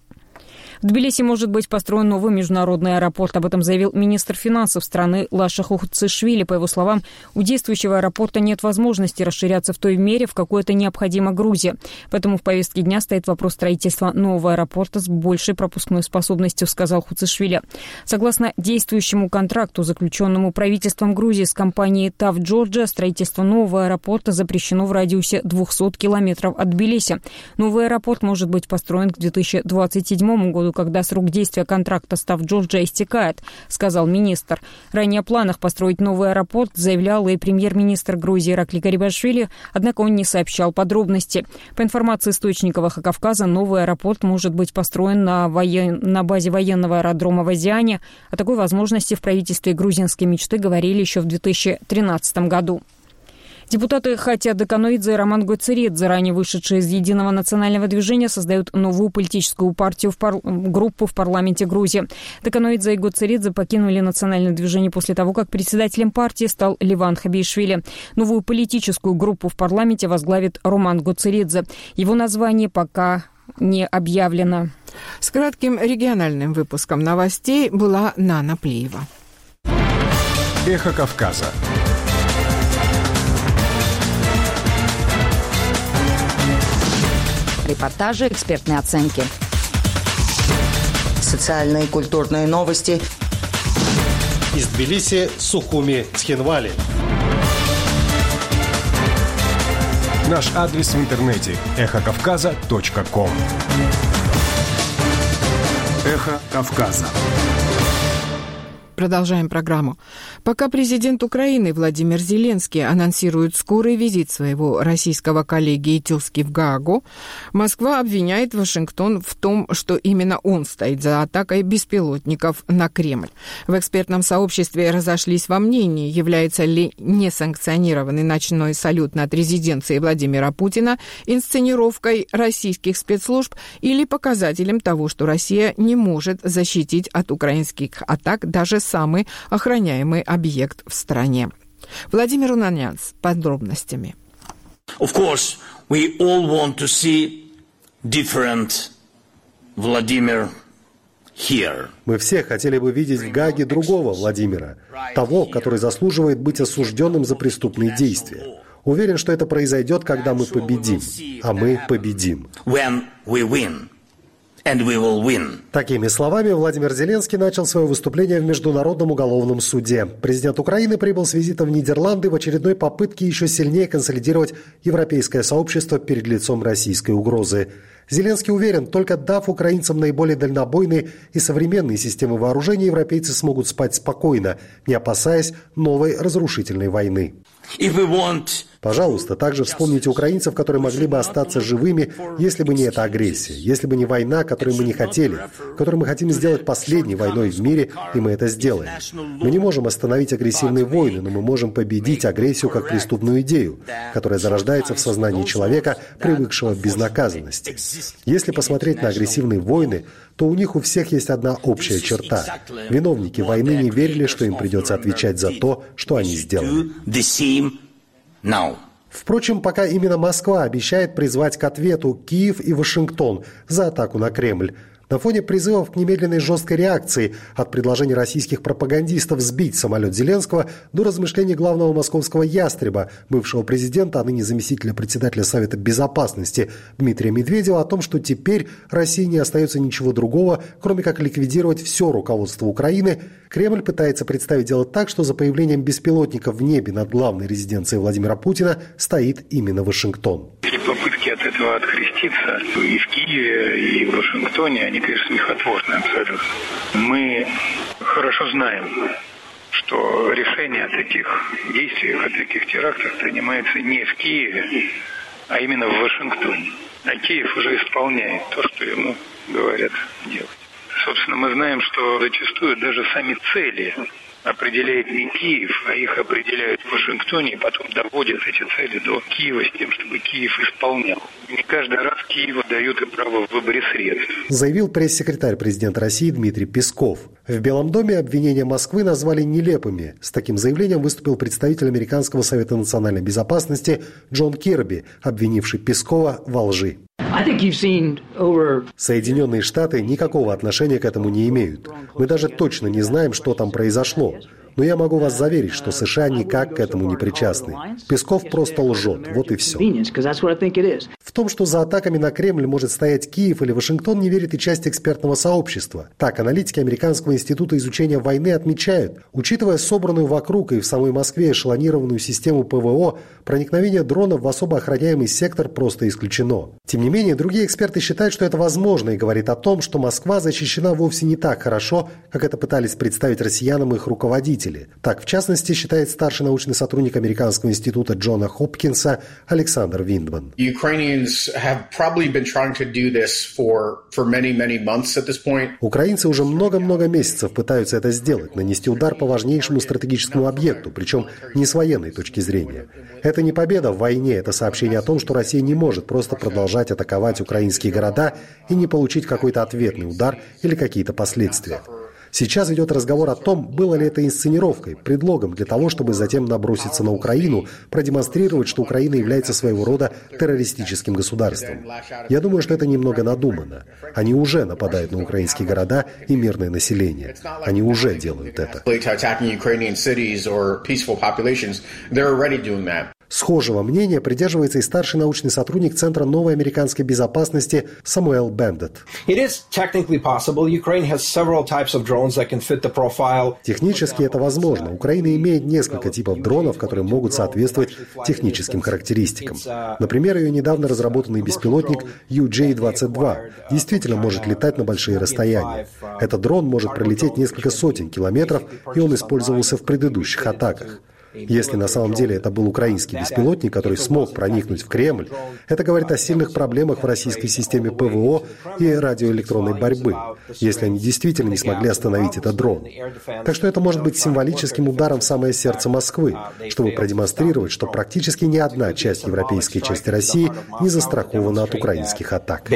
В Тбилиси может быть построен новый международный аэропорт. Об этом заявил министр финансов страны Лаша Хуцишвили. По его словам, у действующего аэропорта нет возможности расширяться в той мере, в какой это необходимо Грузии. Поэтому в повестке дня стоит вопрос строительства нового аэропорта с большей пропускной способностью, сказал Хуцишвили. Согласно действующему контракту, заключенному правительством Грузии с компанией TAV Georgia, строительство нового аэропорта запрещено в радиусе 200 километров от Тбилиси. Новый аэропорт может быть построен к 2027 году, когда срок действия контракта с TAV Georgia истекает, сказал министр. Ранее о планах построить новый аэропорт заявлял и премьер-министр Грузии Иракли Гарибашвили, однако он не сообщал подробностей. По информации источников «Эхо Кавказа», новый аэропорт может быть построен на базе военного аэродрома в Азиане. О такой возможности в правительстве грузинской мечты говорили еще в 2013 году. Депутаты Хатиа Даканоидзе и Роман Гоцеридзе, ранее вышедшие из Единого национального движения, создают новую политическую партию, группу в парламенте Грузии. Даканоидзе и Гоцеридзе покинули национальное движение после того, как председателем партии стал Ливан Хабишвили. Новую политическую группу в парламенте возглавит Роман Гоцеридзе. Его название пока не объявлено. С кратким региональным выпуском новостей была Нана Плиева. Эхо Кавказа. Репортажи, экспертные оценки. Социальные и культурные новости. Из Тбилиси, Сухуми, Цхинвали. Наш адрес в интернете – эхокавказа.ком. Эхо Кавказа. Продолжаем программу. Пока президент Украины Владимир Зеленский анонсирует скорый визит своего российского коллеги и тезки в Гаагу, Москва обвиняет Вашингтон в том, что именно он стоит за атакой беспилотников на Кремль. В экспертном сообществе разошлись во мнении, является ли несанкционированный ночной салют над резиденцией Владимира Путина инсценировкой российских спецслужб или показателем того, что Россия не может защитить от украинских атак даже самый охраняемый объект в стране. Владимир Унанян с подробностями. Of course, we all want to see different Vladimir here. Мы все хотели бы видеть в Гааге другого Владимира, того, который заслуживает быть осужденным за преступные действия. Уверен, что это произойдет, когда мы победим. А мы победим. When we win. And we will win. Такими словами Владимир Зеленский начал свое выступление в Международном уголовном суде. Президент Украины прибыл с визитом в Нидерланды в очередной попытке еще сильнее консолидировать европейское сообщество перед лицом российской угрозы. Зеленский уверен, только дав украинцам наиболее дальнобойные и современные системы вооружения, европейцы смогут спать спокойно, не опасаясь новой разрушительной войны. Пожалуйста, также вспомните украинцев, которые могли бы остаться живыми, если бы не эта агрессия, если бы не война, которую мы не хотели, которую мы хотим сделать последней войной в мире, и мы это сделаем. Мы не можем остановить агрессивные войны, но мы можем победить агрессию как преступную идею, которая зарождается в сознании человека, привыкшего к безнаказанности. Если посмотреть на агрессивные войны, то у них у всех есть одна общая черта. Виновники войны не верили, что им придется отвечать за то, что они сделали. Впрочем, пока именно Москва обещает призвать к ответу Киев и Вашингтон за атаку на Кремль. На фоне призывов к немедленной жесткой реакции от предложений российских пропагандистов сбить самолет Зеленского до размышлений главного московского ястреба, бывшего президента, а ныне заместителя председателя Совета Безопасности Дмитрия Медведева, о том, что теперь России не остается ничего другого, кроме как ликвидировать все руководство Украины, Кремль пытается представить дело так, что за появлением беспилотников в небе над главной резиденцией Владимира Путина стоит именно Вашингтон. Попытки от этого откреститься и в Киеве, и в Вашингтоне, они, конечно, смехотворны абсолютно. Мы хорошо знаем, что решение о таких действиях, о таких терактах принимается не в Киеве, а именно в Вашингтоне. А Киев уже исполняет то, что ему говорят делать. Собственно, мы знаем, что зачастую даже сами цели определяет не Киев, а их определяют в Вашингтоне, и потом доводят эти цели до Киева с тем, чтобы Киев исполнял. Не каждый раз Киеву дают и право в выборе средств. Заявил пресс-секретарь президента России Дмитрий Песков. В Белом доме обвинения Москвы назвали нелепыми. С таким заявлением выступил представитель Американского совета национальной безопасности Джон Кирби, обвинивший Пескова во лжи. Соединенные Штаты никакого отношения к этому не имеют. Мы даже точно не знаем, что там произошло. Но я могу вас заверить, что США никак к этому не причастны. Песков просто лжет, вот и все. В том, что за атаками на Кремль может стоять Киев или Вашингтон, не верит и часть экспертного сообщества. Так, аналитики Американского института изучения войны отмечают, учитывая собранную вокруг и в самой Москве эшелонированную систему ПВО, проникновение дронов в особо охраняемый сектор просто исключено. Тем не менее, другие эксперты считают, что это возможно, и говорит о том, что Москва защищена вовсе не так хорошо, как это пытались представить россиянам их руководители. Так, в частности, считает старший научный сотрудник Американского института Джона Хопкинса Александр Виндман. Украинцы уже много-много месяцев пытаются это сделать, нанести удар по важнейшему стратегическому объекту, причем не с военной точки зрения. Это не победа в войне, это сообщение о том, что Россия не может просто продолжать атаковать украинские города и не получить какой-то ответный удар или какие-то последствия. Сейчас идет разговор о том, было ли это инсценировкой, предлогом для того, чтобы затем наброситься на Украину, продемонстрировать, что Украина является своего рода террористическим государством. Я думаю, что это немного надумано. Они уже нападают на украинские города и мирное население. Они уже делают это. Схожего мнения придерживается и старший научный сотрудник Центра новой американской безопасности Самуэл Бендет. Технически это возможно. Украина имеет несколько типов дронов, которые могут соответствовать техническим характеристикам. Например, ее недавно разработанный беспилотник UJ-22 действительно может летать на большие расстояния. Этот дрон может пролететь несколько сотен километров, и он использовался в предыдущих атаках. Если на самом деле это был украинский беспилотник, который смог проникнуть в Кремль, это говорит о сильных проблемах в российской системе ПВО и радиоэлектронной борьбы, если они действительно не смогли остановить этот дрон. Так что это может быть символическим ударом в самое сердце Москвы, чтобы продемонстрировать, что практически ни одна часть европейской части России не застрахована от украинских атак.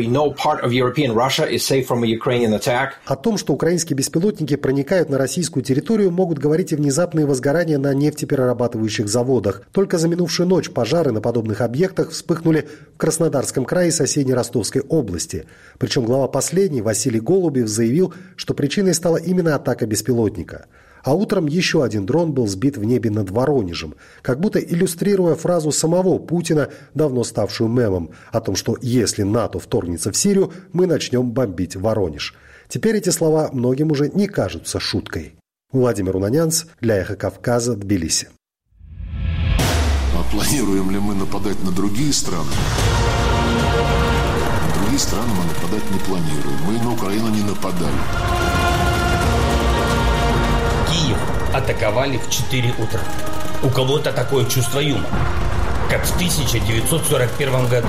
О том, что украинские беспилотники проникают на российскую территорию, могут говорить и внезапные возгорания на нефтеперерабатывающих заводах. Только за минувшую ночь пожары на подобных объектах вспыхнули в Краснодарском крае и соседней Ростовской области. Причем глава последней, Василий Голубев, заявил, что причиной стала именно атака беспилотника. А утром еще один дрон был сбит в небе над Воронежем, как будто иллюстрируя фразу самого Путина, давно ставшую мемом, о том, что если НАТО вторгнется в Сирию, мы начнем бомбить Воронеж. Теперь эти слова многим уже не кажутся шуткой. Владимир Унанянц для «Эхо Кавказа», Тбилиси. А планируем ли мы нападать на другие страны? На другие страны мы нападать не планируем. Мы на Украину не нападали. Киев атаковали в 4 утра. У кого-то такое чувство юмора, как в 1941 году.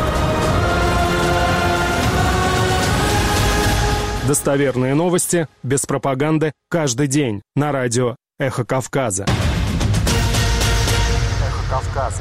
Достоверные новости, без пропаганды, каждый день на радио «Эхо Кавказа». «Эхо Кавказа».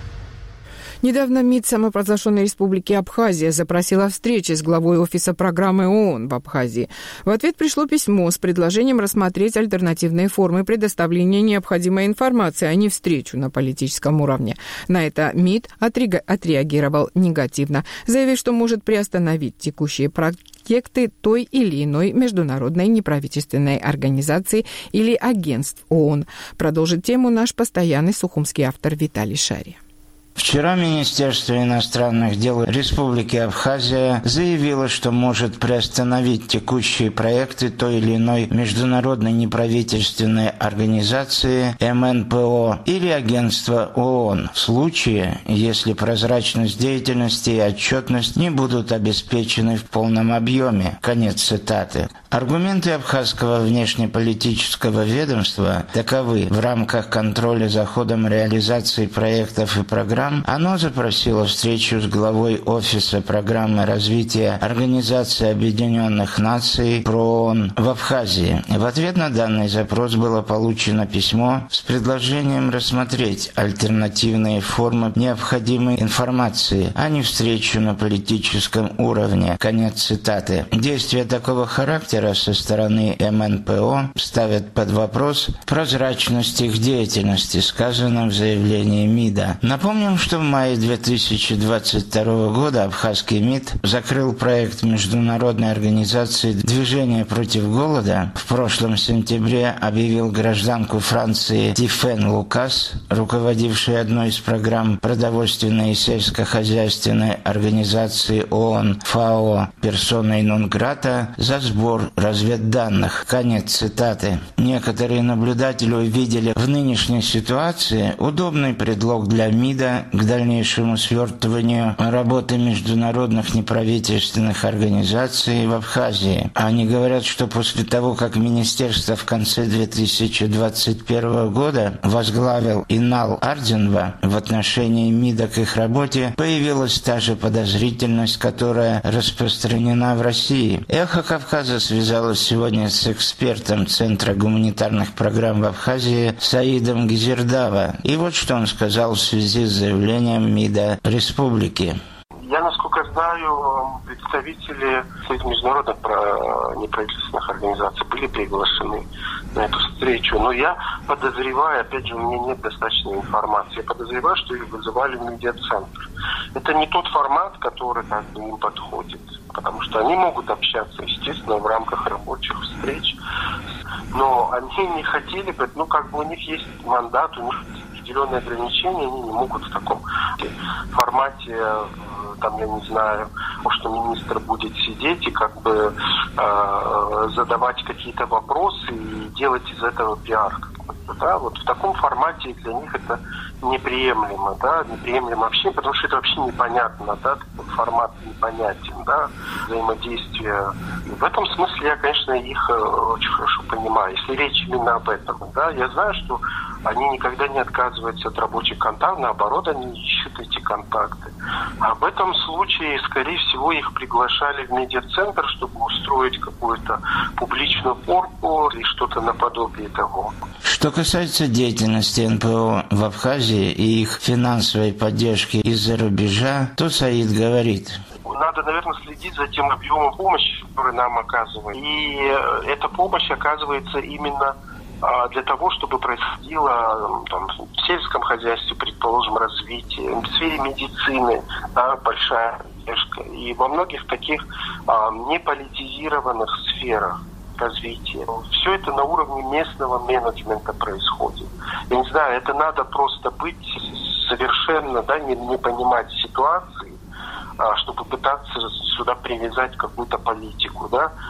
Недавно МИД самопровозглашенной республики Абхазия запросила встречи с главой офиса программы ООН в Абхазии. В ответ пришло письмо с предложением рассмотреть альтернативные формы предоставления необходимой информации, а не встречу на политическом уровне. На это МИД отреагировал негативно, заявив, что может приостановить текущие проекты той или иной международной неправительственной организации или агентств ООН. Продолжит тему наш постоянный сухумский автор Виталий Шари. Вчера Министерство иностранных дел Республики Абхазия заявило, что может приостановить текущие проекты той или иной международной неправительственной организации, МНПО или агентства ООН в случае, если прозрачность деятельности и отчетность не будут обеспечены в полном объеме. Конец цитаты. Аргументы абхазского внешнеполитического ведомства таковы. В рамках контроля за ходом реализации проектов и программ оно запросило встречу с главой Офиса программы развития Организации Объединенных Наций ПРООН в Абхазии. В ответ на данный запрос было получено письмо с предложением рассмотреть альтернативные формы необходимой информации, а не встречу на политическом уровне. Конец цитаты. Действия такого характера со стороны МНПО ставят под вопрос прозрачность их деятельности, сказано в заявлении МИДа. Напомним, что в мае 2022 года абхазский МИД закрыл проект международной организации «Движение против голода». В прошлом сентябре объявил гражданку Франции Тифен Лукас, руководившей одной из программ продовольственной и сельскохозяйственной организации ООН ФАО, персоной нон-грата за сбор разведданных. Конец цитаты. Некоторые наблюдатели увидели в нынешней ситуации удобный предлог для МИДа стремится к дальнейшему свертыванию работы международных неправительственных организаций в Абхазии. Они говорят, что после того, как министерство в конце 2021 года возглавил Инал Арденва, в отношении МИДа к их работе появилась та же подозрительность, которая распространена в России. «Эхо Кавказа» связалась сегодня с экспертом Центра гуманитарных программ в Абхазии Саидом Гизердава. И вот что он сказал в связи с заявлением МИДа республики. Я, насколько знаю, представители международных неправительственных организаций были приглашены на эту встречу. Но я подозреваю, опять же, у меня нет достаточной информации, я подозреваю, что их вызывали в медиацентр. Это не тот формат, который как бы им подходит. Потому что они могут общаться, естественно, в рамках рабочих встреч. Но они не хотели бы, у них есть мандат, у них определенные ограничения, они не могут в таком формате, я не знаю, что министр будет сидеть и задавать какие-то вопросы и делать из этого пиар. Да? Вот в таком формате для них это неприемлемо, неприемлемо вообще, потому что это вообще непонятно, формат непонятен, взаимодействие. И в этом смысле я, конечно, их очень хорошо понимаю. Если речь именно об этом, я знаю, что они никогда не отказываются от рабочих контактов, наоборот, они ищут эти контакты. А в этом случае, скорее всего, их приглашали в медиацентр, чтобы устроить какую-то публичную порку или что-то наподобие того. Что касается деятельности НПО в Абхазии и их финансовой поддержки из-за рубежа, то Саид говорит: надо, наверное, следить за тем объемом помощи, который нам оказывают. И эта помощь оказывается именно для того, чтобы происходило в сельском хозяйстве, предположим, развитие, в сфере медицины, большая поддержка. И во многих таких неполитизированных сферах развития. Все это на уровне местного менеджмента происходит. Я не знаю, это надо просто быть совершенно, не понимать ситуации, чтобы пытаться сюда привязать какую-то политику,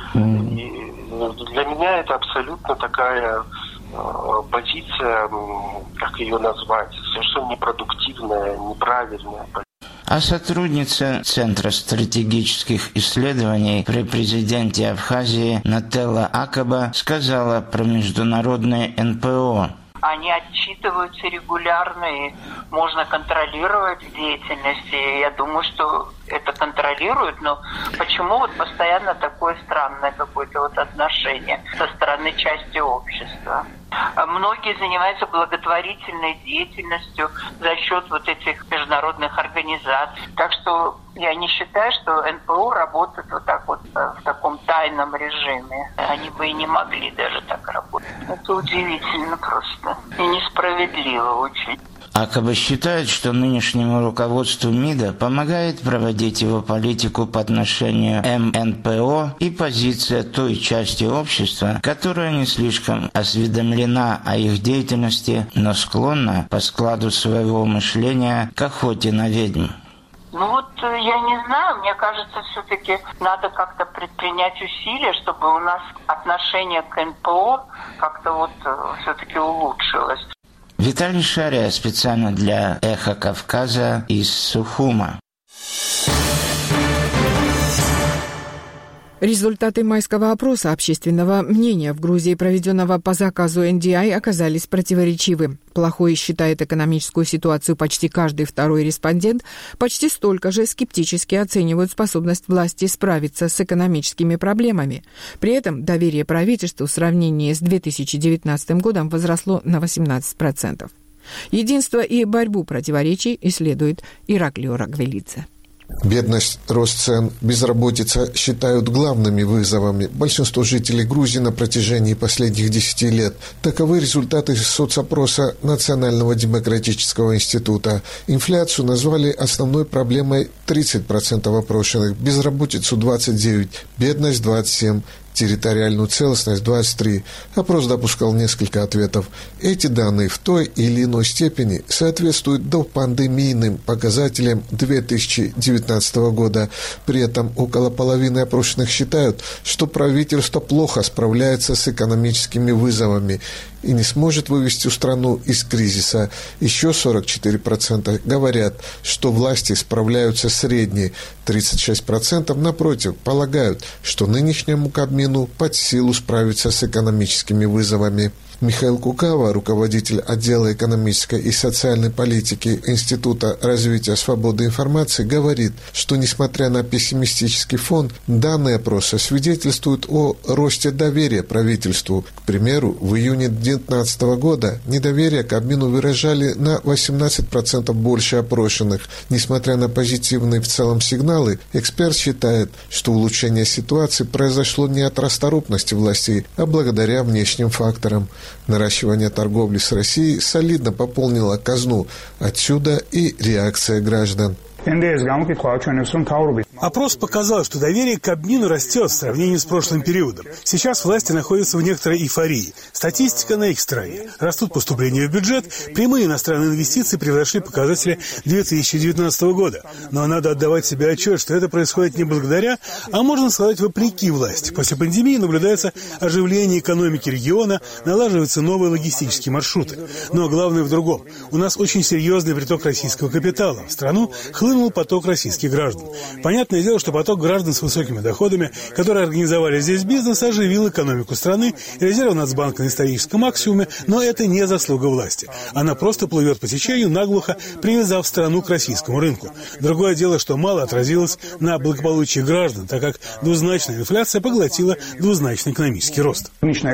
И для меня это абсолютно такая позиция, как ее назвать, совершенно непродуктивная, неправильная позиция. А сотрудница Центра стратегических исследований при президенте Абхазии Нателла Акаба сказала про международные НПО. Они отчитываются регулярно, и можно контролировать деятельность. И я думаю, что это контролируют, но почему постоянно такое странное какое-то отношение со стороны части общества? Многие занимаются благотворительной деятельностью за счет этих международных организаций. Так что я не считаю, что НПО работает в таком тайном режиме. Они бы и не могли даже так работать. Это удивительно просто. И несправедливо очень. Акаба считает, что нынешнему руководству МИДа помогает проводить его политику по отношению МНПО и позиция той части общества, которая не слишком осведомлена о их деятельности, но склонна по складу своего мышления к охоте на ведьм. Я не знаю, мне кажется, все-таки надо как-то предпринять усилия, чтобы у нас отношение к НПО как-то все-таки улучшилось. Виталий Шария специально для «Эхо Кавказа» из Сухума. Результаты майского опроса общественного мнения в Грузии, проведенного по заказу NDI, оказались противоречивы. Плохой считает экономическую ситуацию почти каждый второй респондент, почти столько же скептически оценивают способность власти справиться с экономическими проблемами. При этом доверие правительству в сравнении с 2019 годом возросло на 18%. Единство и борьбу противоречий исследует Ираклий Рагвелидзе. Бедность, рост цен, безработица считают главными вызовами большинство жителей Грузии на протяжении последних 10 лет. Таковы результаты соцопроса Национального демократического института. Инфляцию назвали основной проблемой 30% опрошенных, безработицу 29%, бедность 27%. Территориальную целостность 23. Опрос допускал несколько ответов. Эти данные в той или иной степени соответствуют допандемийным показателям 2019 года. При этом около половины опрошенных считают, что правительство плохо справляется с экономическими вызовами. и не сможет вывести страну из кризиса. Еще 44% говорят, что власти справляются средней. 36% напротив полагают, что нынешнему Кабмину под силу справиться с экономическими вызовами. Михаил Кукава, руководитель отдела экономической и социальной политики Института развития свободы информации, говорит, что несмотря на пессимистический фон, данные опроса свидетельствуют о росте доверия правительству. К примеру, в июне 2019 года недоверие Кабмину выражали на 18% больше опрошенных. Несмотря на позитивные в целом сигналы, эксперт считает, что улучшение ситуации произошло не от расторопности властей, а благодаря внешним факторам. Наращивание торговли с Россией солидно пополнило казну. Отсюда и реакция граждан. Опрос показал, что доверие к Кабмину растет в сравнении с прошлым периодом. Сейчас власти находятся в некоторой эйфории. Статистика на их стороне. Растут поступления в бюджет, прямые иностранные инвестиции превзошли показатели 2019 года. Но надо отдавать себе отчет, что это происходит не благодаря, а можно сказать вопреки власти. После пандемии наблюдается оживление экономики региона, налаживаются новые логистические маршруты. Но главное в другом. У нас очень серьезный приток российского капитала. В страну хлынул поток российских граждан. Понятное дело, что поток граждан с высокими доходами, которые организовали здесь бизнес, оживил экономику страны, резервы Нацбанка на историческом максимуме, но это не заслуга власти. Она просто плывет по течению, наглухо привязав страну к российскому рынку. Другое дело, что мало отразилось на благополучии граждан, так как двузначная инфляция поглотила двузначный экономический рост.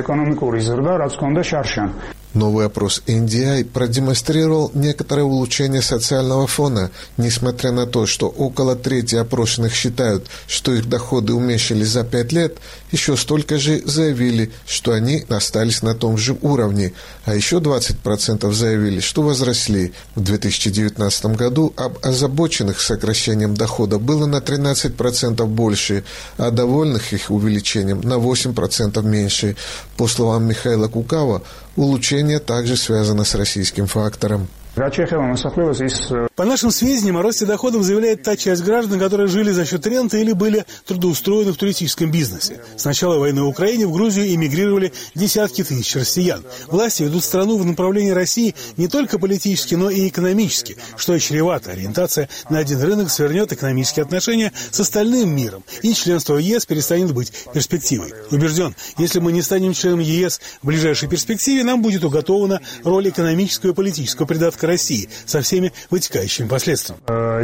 Новый опрос NDI продемонстрировал некоторое улучшение социального фона, несмотря на то, что около трети опрошенных считают, что их доходы уменьшились за 5 лет, еще столько же заявили, что они остались на том же уровне, а еще 20% заявили, что возросли. В 2019 году озабоченных сокращением дохода было на 13% больше, а довольных их увеличением на 8% меньше. По словам Михаила Кукава, улучшение также связано с российским фактором. По нашим сведениям, о росте доходов заявляет та часть граждан, которые жили за счет ренты или были трудоустроены в туристическом бизнесе. С начала войны в Украине в Грузию эмигрировали десятки тысяч россиян. Власти ведут страну в направлении России не только политически, но и экономически, что чревато. Ориентация на один рынок свернет экономические отношения с остальным миром, и членство в ЕС перестанет быть перспективой. Убежден, если мы не станем членом ЕС в ближайшей перспективе, нам будет уготована роль экономического и политического придатка России со всеми вытекающими последствиями.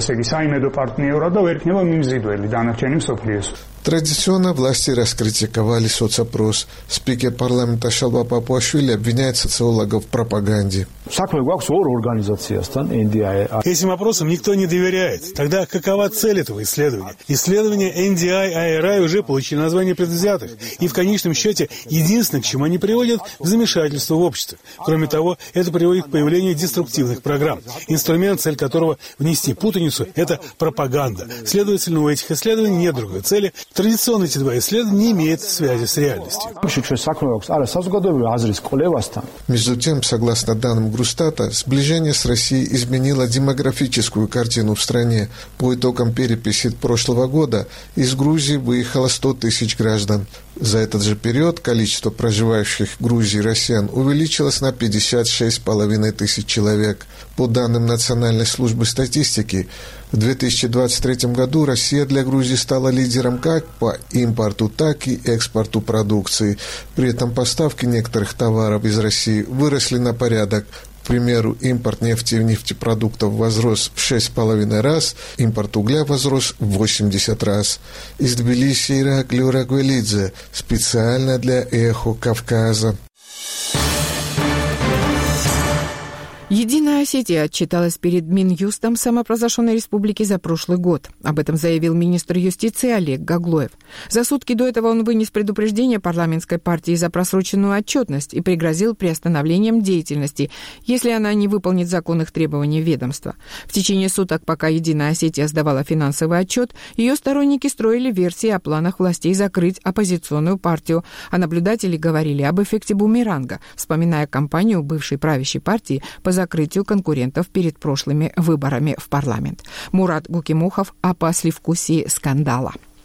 Традиционно власти раскритиковали соцопрос. Спикер парламента Шалва Папуашвили обвиняет социологов в пропаганде. Этим опросам никто не доверяет. Тогда какова цель этого исследования? Исследования NDI, IRI уже получили название предвзятых. И в конечном счете единственное, к чему они приводят, к замешательству в обществе. Кроме того, это приводит к появлению деструктивных программ. Инструмент, цель которого внести путаницу, это пропаганда. Следовательно, у этих исследований нет другой цели. Традиционно эти два исследования не имеют связи с реальностью. Между тем, согласно данным Грустата, сближение с Россией изменило демографическую картину в стране. По итогам переписи прошлого года из Грузии выехало 100 тысяч граждан. За этот же период количество проживающих в Грузии россиян увеличилось на 56,5 тысяч человек. По данным Национальной службы статистики, в 2023 году Россия для Грузии стала лидером как по импорту, так и экспорту продукции. При этом поставки некоторых товаров из России выросли на порядок. К примеру, импорт нефти и нефтепродуктов возрос в 6,5 раз, импорт угля возрос в 80 раз. Из Тбилиси Ираклий Рагвелидзе, специально для «Эхо Кавказа». Единая Осетия отчиталась перед Минюстом самопровозглашенной республики за прошлый год. Об этом заявил министр юстиции Олег Гаглоев. За сутки до этого он вынес предупреждение парламентской партии за просроченную отчетность и пригрозил приостановлением деятельности, если она не выполнит законных требований ведомства. В течение суток, пока Единая Осетия сдавала финансовый отчет, ее сторонники строили версии о планах властей закрыть оппозиционную партию, а наблюдатели говорили об эффекте бумеранга, вспоминая кампанию бывшей правящей партии по закрытию конкурентов перед прошлыми выборами в парламент. Мурат Гукимухов о послевкусии скандала.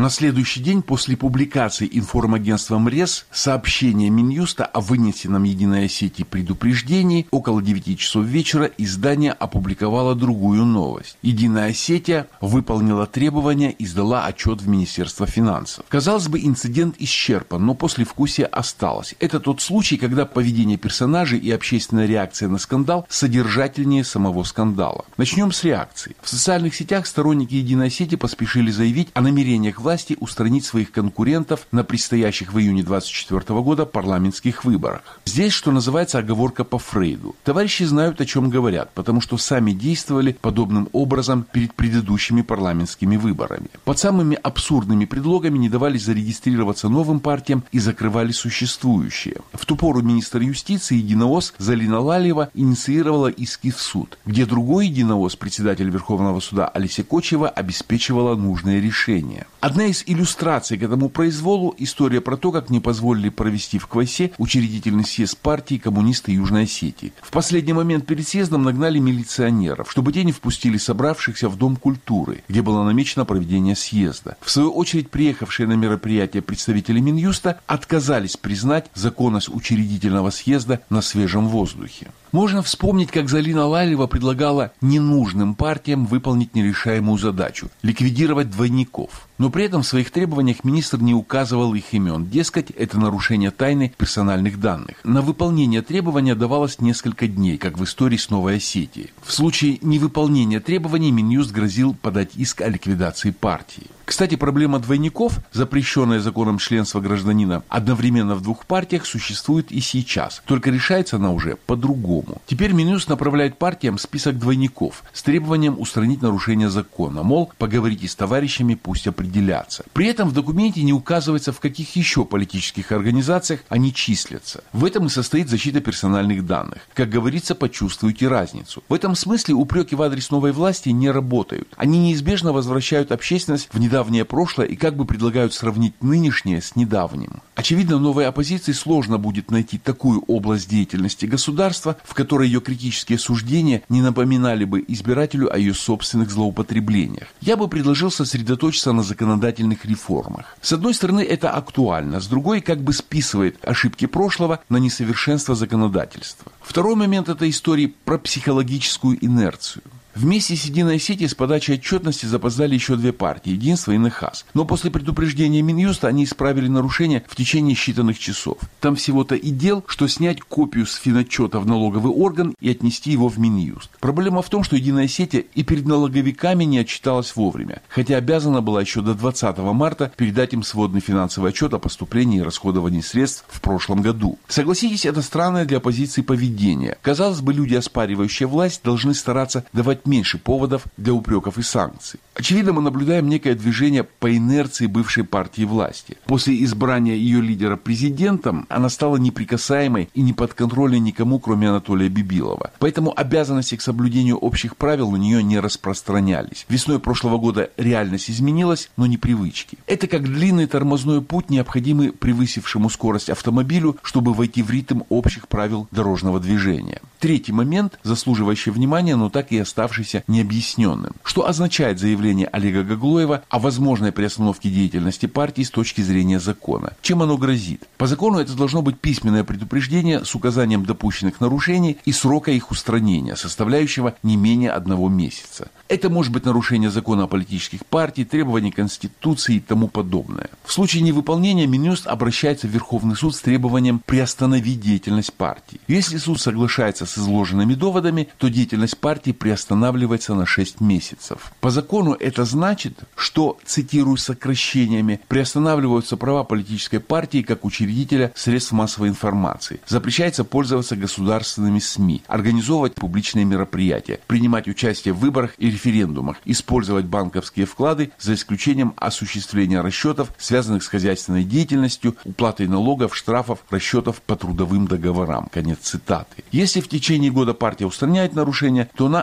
На следующий день после публикации информагентством РЕС сообщения Минюста о вынесенном Единой Осетии предупреждении около 9 часов вечера издание опубликовало другую новость. Единая Осетия выполнила требования и сдала отчет в Министерство финансов. Казалось бы, инцидент исчерпан, но послевкусие осталось. Это тот случай, когда поведение персонажей и общественная реакция на скандал содержательнее самого скандала. Начнем с реакции. В социальных сетях сторонники Единой Осетии поспешили заявить о намерениях власти устранить своих конкурентов на предстоящих в июне 2024 года парламентских выборах. Здесь, что называется, оговорка по Фрейду. Товарищи знают, о чем говорят, потому что сами действовали подобным образом перед предыдущими парламентскими выборами. Под самыми абсурдными предлогами не давали зарегистрироваться новым партиям и закрывали существующие. В ту пору министр юстиции Единоос Залина Лалиева инициировала иски в суд, где другой Единоос, председатель Верховного суда Олеся Кочева, обеспечивала нужные решения. Одна из иллюстраций к этому произволу – история про то, как не позволили провести в Квасе учредительный съезд партии коммунисты Южной Осетии. В последний момент перед съездом нагнали милиционеров, чтобы те не впустили собравшихся в Дом культуры, где было намечено проведение съезда. В свою очередь, приехавшие на мероприятие представители Минюста отказались признать законность учредительного съезда на свежем воздухе. Можно вспомнить, как Залина Лалиева предлагала ненужным партиям выполнить нерешаемую задачу – ликвидировать двойников. Но при этом в своих требованиях министр не указывал их имен. Дескать, это нарушение тайны персональных данных. На выполнение требования давалось несколько дней, как в истории с Новой Осетией. В случае невыполнения требований Минюст грозил подать иск о ликвидации партии. Кстати, проблема двойников, запрещенная законом членства гражданина одновременно в двух партиях, существует и сейчас. Только решается она уже по-другому. Теперь Минюст направляет партиям список двойников с требованием устранить нарушение закона. Мол, поговорите с товарищами, пусть определятся. При этом в документе не указывается, в каких еще политических организациях они числятся. В этом и состоит защита персональных данных. Как говорится, почувствуйте разницу. В этом смысле упреки в адрес новой власти не работают. Они неизбежно возвращают общественность в недавнее прошлое и как бы предлагают сравнить нынешнее с недавним. Очевидно, новой оппозиции сложно будет найти такую область деятельности государства, в которой ее критические суждения не напоминали бы избирателю о ее собственных злоупотреблениях. Я бы предложил сосредоточиться на законодательных реформах. С одной стороны, это актуально, с другой, как бы списывает ошибки прошлого на несовершенство законодательства. Второй момент этой истории про психологическую инерцию. Вместе с Единой Осетией с подачей отчетности запоздали еще две партии – Единство и Нехас. Но после предупреждения Минюста они исправили нарушения в течение считанных часов. Там всего-то и дел, что снять копию с финотчета в налоговый орган и отнести его в Минюст. Проблема в том, что Единая Осетия и перед налоговиками не отчиталась вовремя, хотя обязана была еще до 20 марта передать им сводный финансовый отчет о поступлении и расходовании средств в прошлом году. Согласитесь, это странное для оппозиции поведение. Казалось бы, люди, оспаривающие власть, должны стараться давать меньше поводов для упреков и санкций. Очевидно, мы наблюдаем некое движение по инерции бывшей партии власти. После избрания ее лидера президентом она стала неприкасаемой и не подконтрольной никому, кроме Анатолия Бибилова. Поэтому обязанности к соблюдению общих правил на нее не распространялись. Весной прошлого года реальность изменилась, но не привычки. Это как длинный тормозной путь, необходимый превысившему скорость автомобилю, чтобы войти в ритм общих правил дорожного движения. Третий момент, заслуживающий внимания, но так и оставшийся необъясненным. Что означает заявление Олега Гаглоева о возможной приостановке деятельности партии с точки зрения закона? Чем оно грозит? По закону это должно быть письменное предупреждение с указанием допущенных нарушений и срока их устранения, составляющего не менее 1 месяца. Это может быть нарушение закона о политических партиях, требований Конституции и тому подобное. В случае невыполнения Минюст обращается в Верховный суд с требованием приостановить деятельность партии. Если суд соглашается с изложенными доводами, то деятельность партии приостанавливается на 6 месяцев. По закону это значит, что, цитирую сокращениями, приостанавливаются права политической партии как учредителя средств массовой информации. Запрещается пользоваться государственными СМИ, организовывать публичные мероприятия, принимать участие в выборах и референдумах, использовать банковские вклады за исключением осуществления расчетов, связанных с хозяйственной деятельностью, уплатой налогов, штрафов, расчетов по трудовым договорам. Конец цитаты. Если в течение года партия устраняет нарушения, то она возобновляет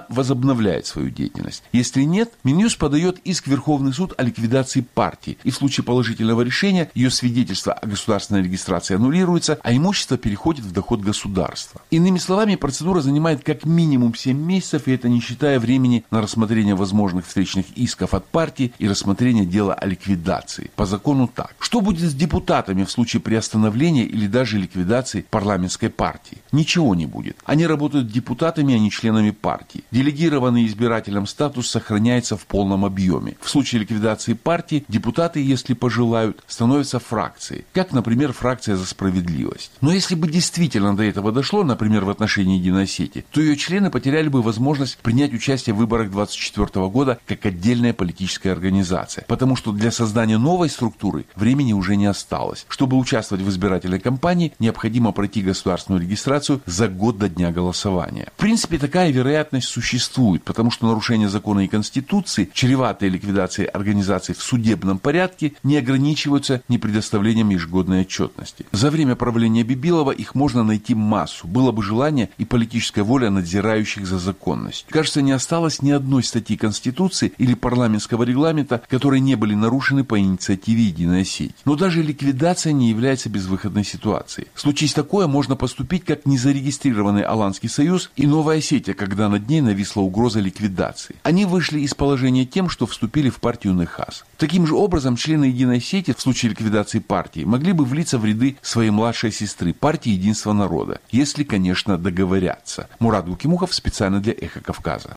возобновляет свою деятельность. Если нет, Минюст подает иск в Верховный суд о ликвидации партии, и в случае положительного решения ее свидетельство о государственной регистрации аннулируется, а имущество переходит в доход государства. Иными словами, процедура занимает как минимум 7 месяцев, и это не считая времени на рассмотрение возможных встречных исков от партии и рассмотрение дела о ликвидации. По закону так. Что будет с депутатами в случае приостановления или даже ликвидации парламентской партии? Ничего не будет. Они работают депутатами, а не членами партии. Делегированный избирателям статус сохраняется в полном объеме. В случае ликвидации партии депутаты, если пожелают, становятся фракцией, как, например, фракция «За справедливость». Но если бы действительно до этого дошло, например, в отношении Единой Осетии, то ее члены потеряли бы возможность принять участие в выборах 2024 года как отдельная политическая организация, потому что для создания новой структуры времени уже не осталось. Чтобы участвовать в избирательной кампании, необходимо пройти государственную регистрацию за год до дня голосования. В принципе, такая вероятность существует, потому что нарушение закона и Конституции, чреватые ликвидацией организаций в судебном порядке, не ограничиваются непредоставлением ежегодной отчетности. За время правления Бибилова их можно найти массу. Было бы желание и политическая воля надзирающих за законностью. Кажется, не осталось ни одной статьи Конституции или парламентского регламента, которые не были нарушены по инициативе Единой Осетии. Но даже ликвидация не является безвыходной ситуацией. Случись такое, можно поступить как незарегистрированный Аланский союз и Новая Осетия, когда над ней нависла угроза ликвидации. Они вышли из положения тем, что вступили в партию Нехас. Таким же образом, члены Единой Осетии в случае ликвидации партии могли бы влиться в ряды своей младшей сестры, партии Единства народа, если, конечно, договорятся. Мурат Гукимухов специально для «Эхо Кавказа».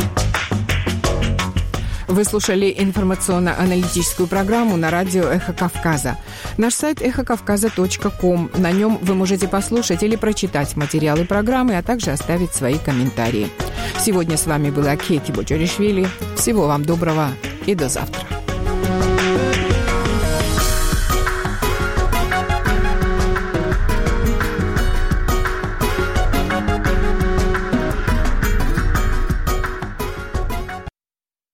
Вы слушали информационно-аналитическую программу на радио «Эхо Кавказа». Наш сайт эхокавказа.ком. На нем вы можете послушать или прочитать материалы программы, а также оставить свои комментарии. Сегодня с вами была Кети Бочаришвили. Всего вам доброго и до завтра.